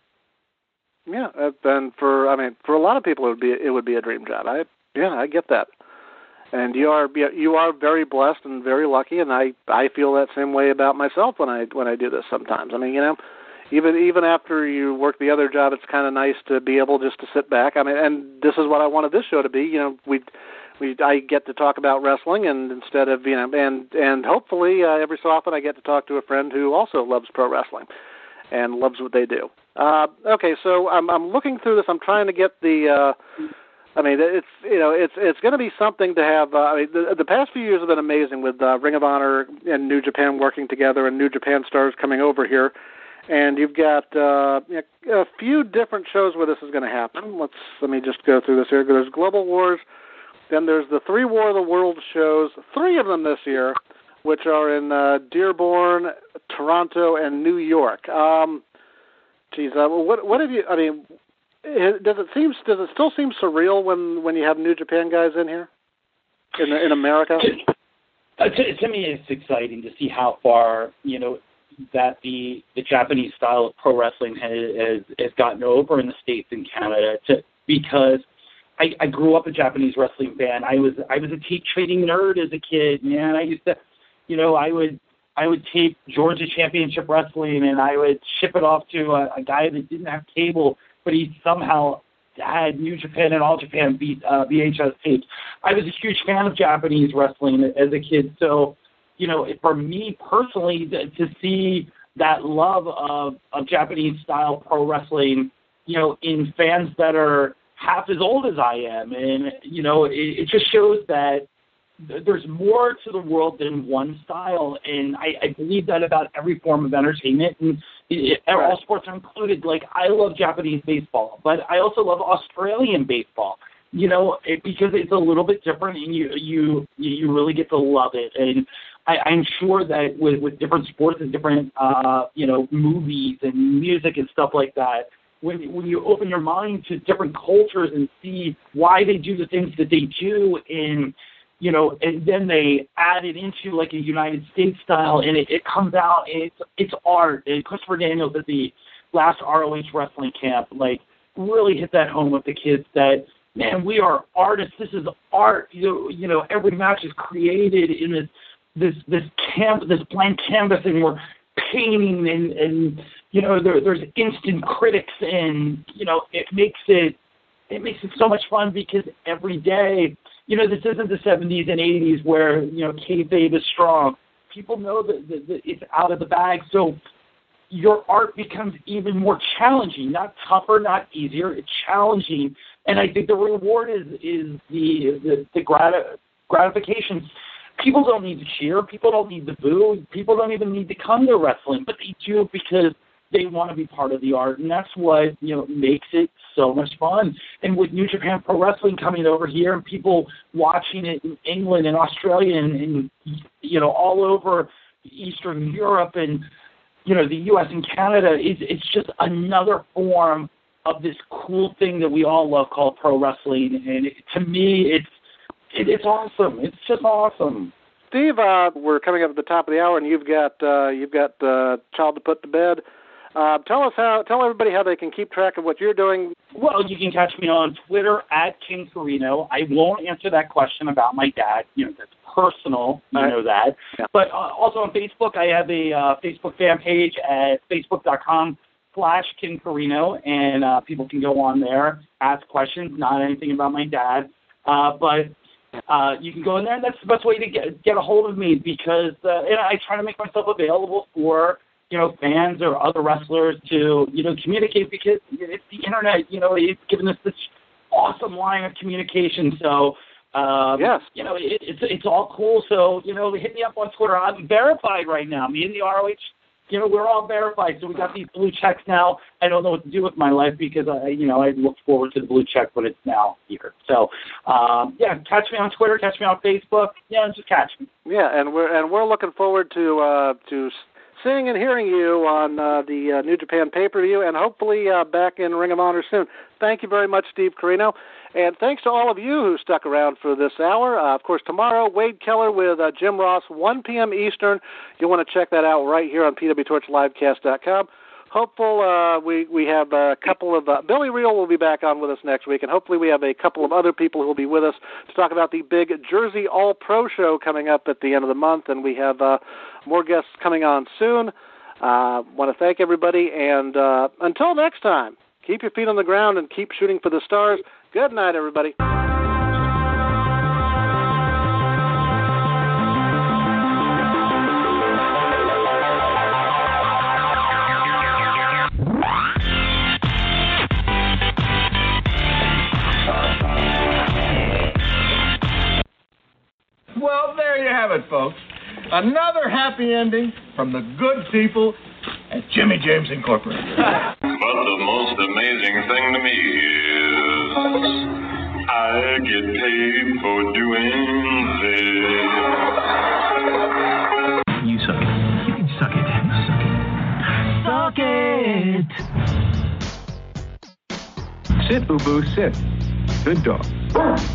Yeah, and for, I mean, for a lot of people, it would be, it would be a dream job. I, yeah, I get that. And you are you are very blessed and very lucky, and I, I feel that same way about myself when I when I do this sometimes. I mean, you know, even even after you work the other job, it's kind of nice to be able just to sit back. I mean, and this is what I wanted this show to be. You know, we we I get to talk about wrestling, and instead of you know, and and hopefully uh, every so often I get to talk to a friend who also loves pro wrestling and loves what they do. Uh, okay, so I'm I'm looking through this. I'm trying to get the. Uh, I mean, it's you know, it's it's going to be something to have. Uh, I mean, the, the past few years have been amazing with uh, Ring of Honor and New Japan working together, and New Japan stars coming over here. And you've got uh, a few different shows where this is going to happen. Let's let me just go through this here. There's Global Wars, then there's the three War of the World shows, three of them this year, which are in uh, Dearborn, Toronto, and New York. Um, Geez, uh, what what have you? I mean, does it seem does it still seem surreal when, when you have New Japan guys in here in in America? Uh, to, to me, it's exciting to see how far you know that the the Japanese style of pro wrestling has has, has gotten over in the States and Canada. To, because I, I grew up a Japanese wrestling fan. I was I was a tape trading nerd as a kid, man. I used to, you know, I would. I would tape Georgia Championship Wrestling, and I would ship it off to a, a guy that didn't have cable, but he somehow had New Japan and All Japan V, uh, V H S tapes. I was a huge fan of Japanese wrestling as a kid. So, you know, for me personally, to, to see that love of, of Japanese-style pro wrestling, you know, in fans that are half as old as I am, and, you know, it, it just shows that there's more to the world than one style, and I, I believe that about every form of entertainment, and it, it, all sports are included. Like, I love Japanese baseball, but I also love Australian baseball, you know, it, because it's a little bit different, and you you you really get to love it. And I, I'm sure that with, with different sports and different, uh, you know, movies and music and stuff like that, when when you open your mind to different cultures and see why they do the things that they do, and you know, and then they add it into like a United States style, and it, it comes out, and it's it's art. And Christopher Daniels at the last R O H wrestling camp, like, really hit that home with the kids that, man, we are artists. This is art. You know, you know, every match is created in this this this camp, this blank canvas, and we're painting, and and you know, there, there's instant critics, and you know, it makes it it makes it so much fun because every day. You know, this isn't the seventies and eighties where, you know, kayfabe is strong. People know that, that, that it's out of the bag, so your art becomes even more challenging, not tougher, not easier. It's challenging, and I think the reward is is the the, the grat- gratification. People don't need to cheer. People don't need to boo. People don't even need to come to wrestling, but they do because they want to be part of the art, and that's what, you know, makes it so much fun. And with New Japan Pro Wrestling coming over here and people watching it in England and Australia and, and you know, all over Eastern Europe and, you know, the U S and Canada, it's, it's just another form of this cool thing that we all love called pro wrestling. And it, to me, it's it, it's awesome. It's just awesome. Steve, uh, we're coming up at the top of the hour, and you've got uh, you've got the child to put to bed. Uh, tell us how. Tell everybody how they can keep track of what you're doing. Well, you can catch me on Twitter at King Carino. I won't answer that question about my dad. You know, that's personal. You right. know that. Yeah. But uh, also on Facebook, I have a uh, Facebook fan page at facebook.com slash King Carino, and uh, people can go on there, ask questions. Not anything about my dad, uh, but. Uh, you can go in there, and that's the best way to get get a hold of me because uh, and I try to make myself available for, you know, fans or other wrestlers to, you know, communicate because it's the internet, you know, it's given us this awesome line of communication. So, um, yes. you know, it, it's it's all cool. So, you know, hit me up on Twitter. I'm verified right now. Me and the R O H, you know, we're all verified. So we got these blue checks now. I don't know what to do with my life because, I, you know, I look forward to the blue check, but it's now here. So, um, yeah, catch me on Twitter, catch me on Facebook. Yeah, just catch me. Yeah, and we're and we're looking forward to uh, to seeing and hearing you on uh, the uh, New Japan pay-per-view, and hopefully uh, back in Ring of Honor soon. Thank you very much, Steve Carino. And thanks to all of you who stuck around for this hour. Uh, of course, tomorrow, Wade Keller with uh, Jim Ross, one p.m. Eastern. You'll want to check that out right here on P W Torch Livecast dot com. Hopeful uh, we, we have a couple of... Uh, Billy Reel will be back on with us next week, and hopefully we have a couple of other people who will be with us to talk about the big Jersey All-Pro show coming up at the end of the month, and we have uh, more guests coming on soon. I uh, want to thank everybody, and uh, until next time, keep your feet on the ground and keep shooting for the stars. Good night, everybody. Well, there you have it, folks. Another happy ending from the good people at Jimmy James Incorporated. But the most amazing thing to me is I get paid for doing this. You suck it. You can suck it. Suck it. Suck it. You sit. Good dog.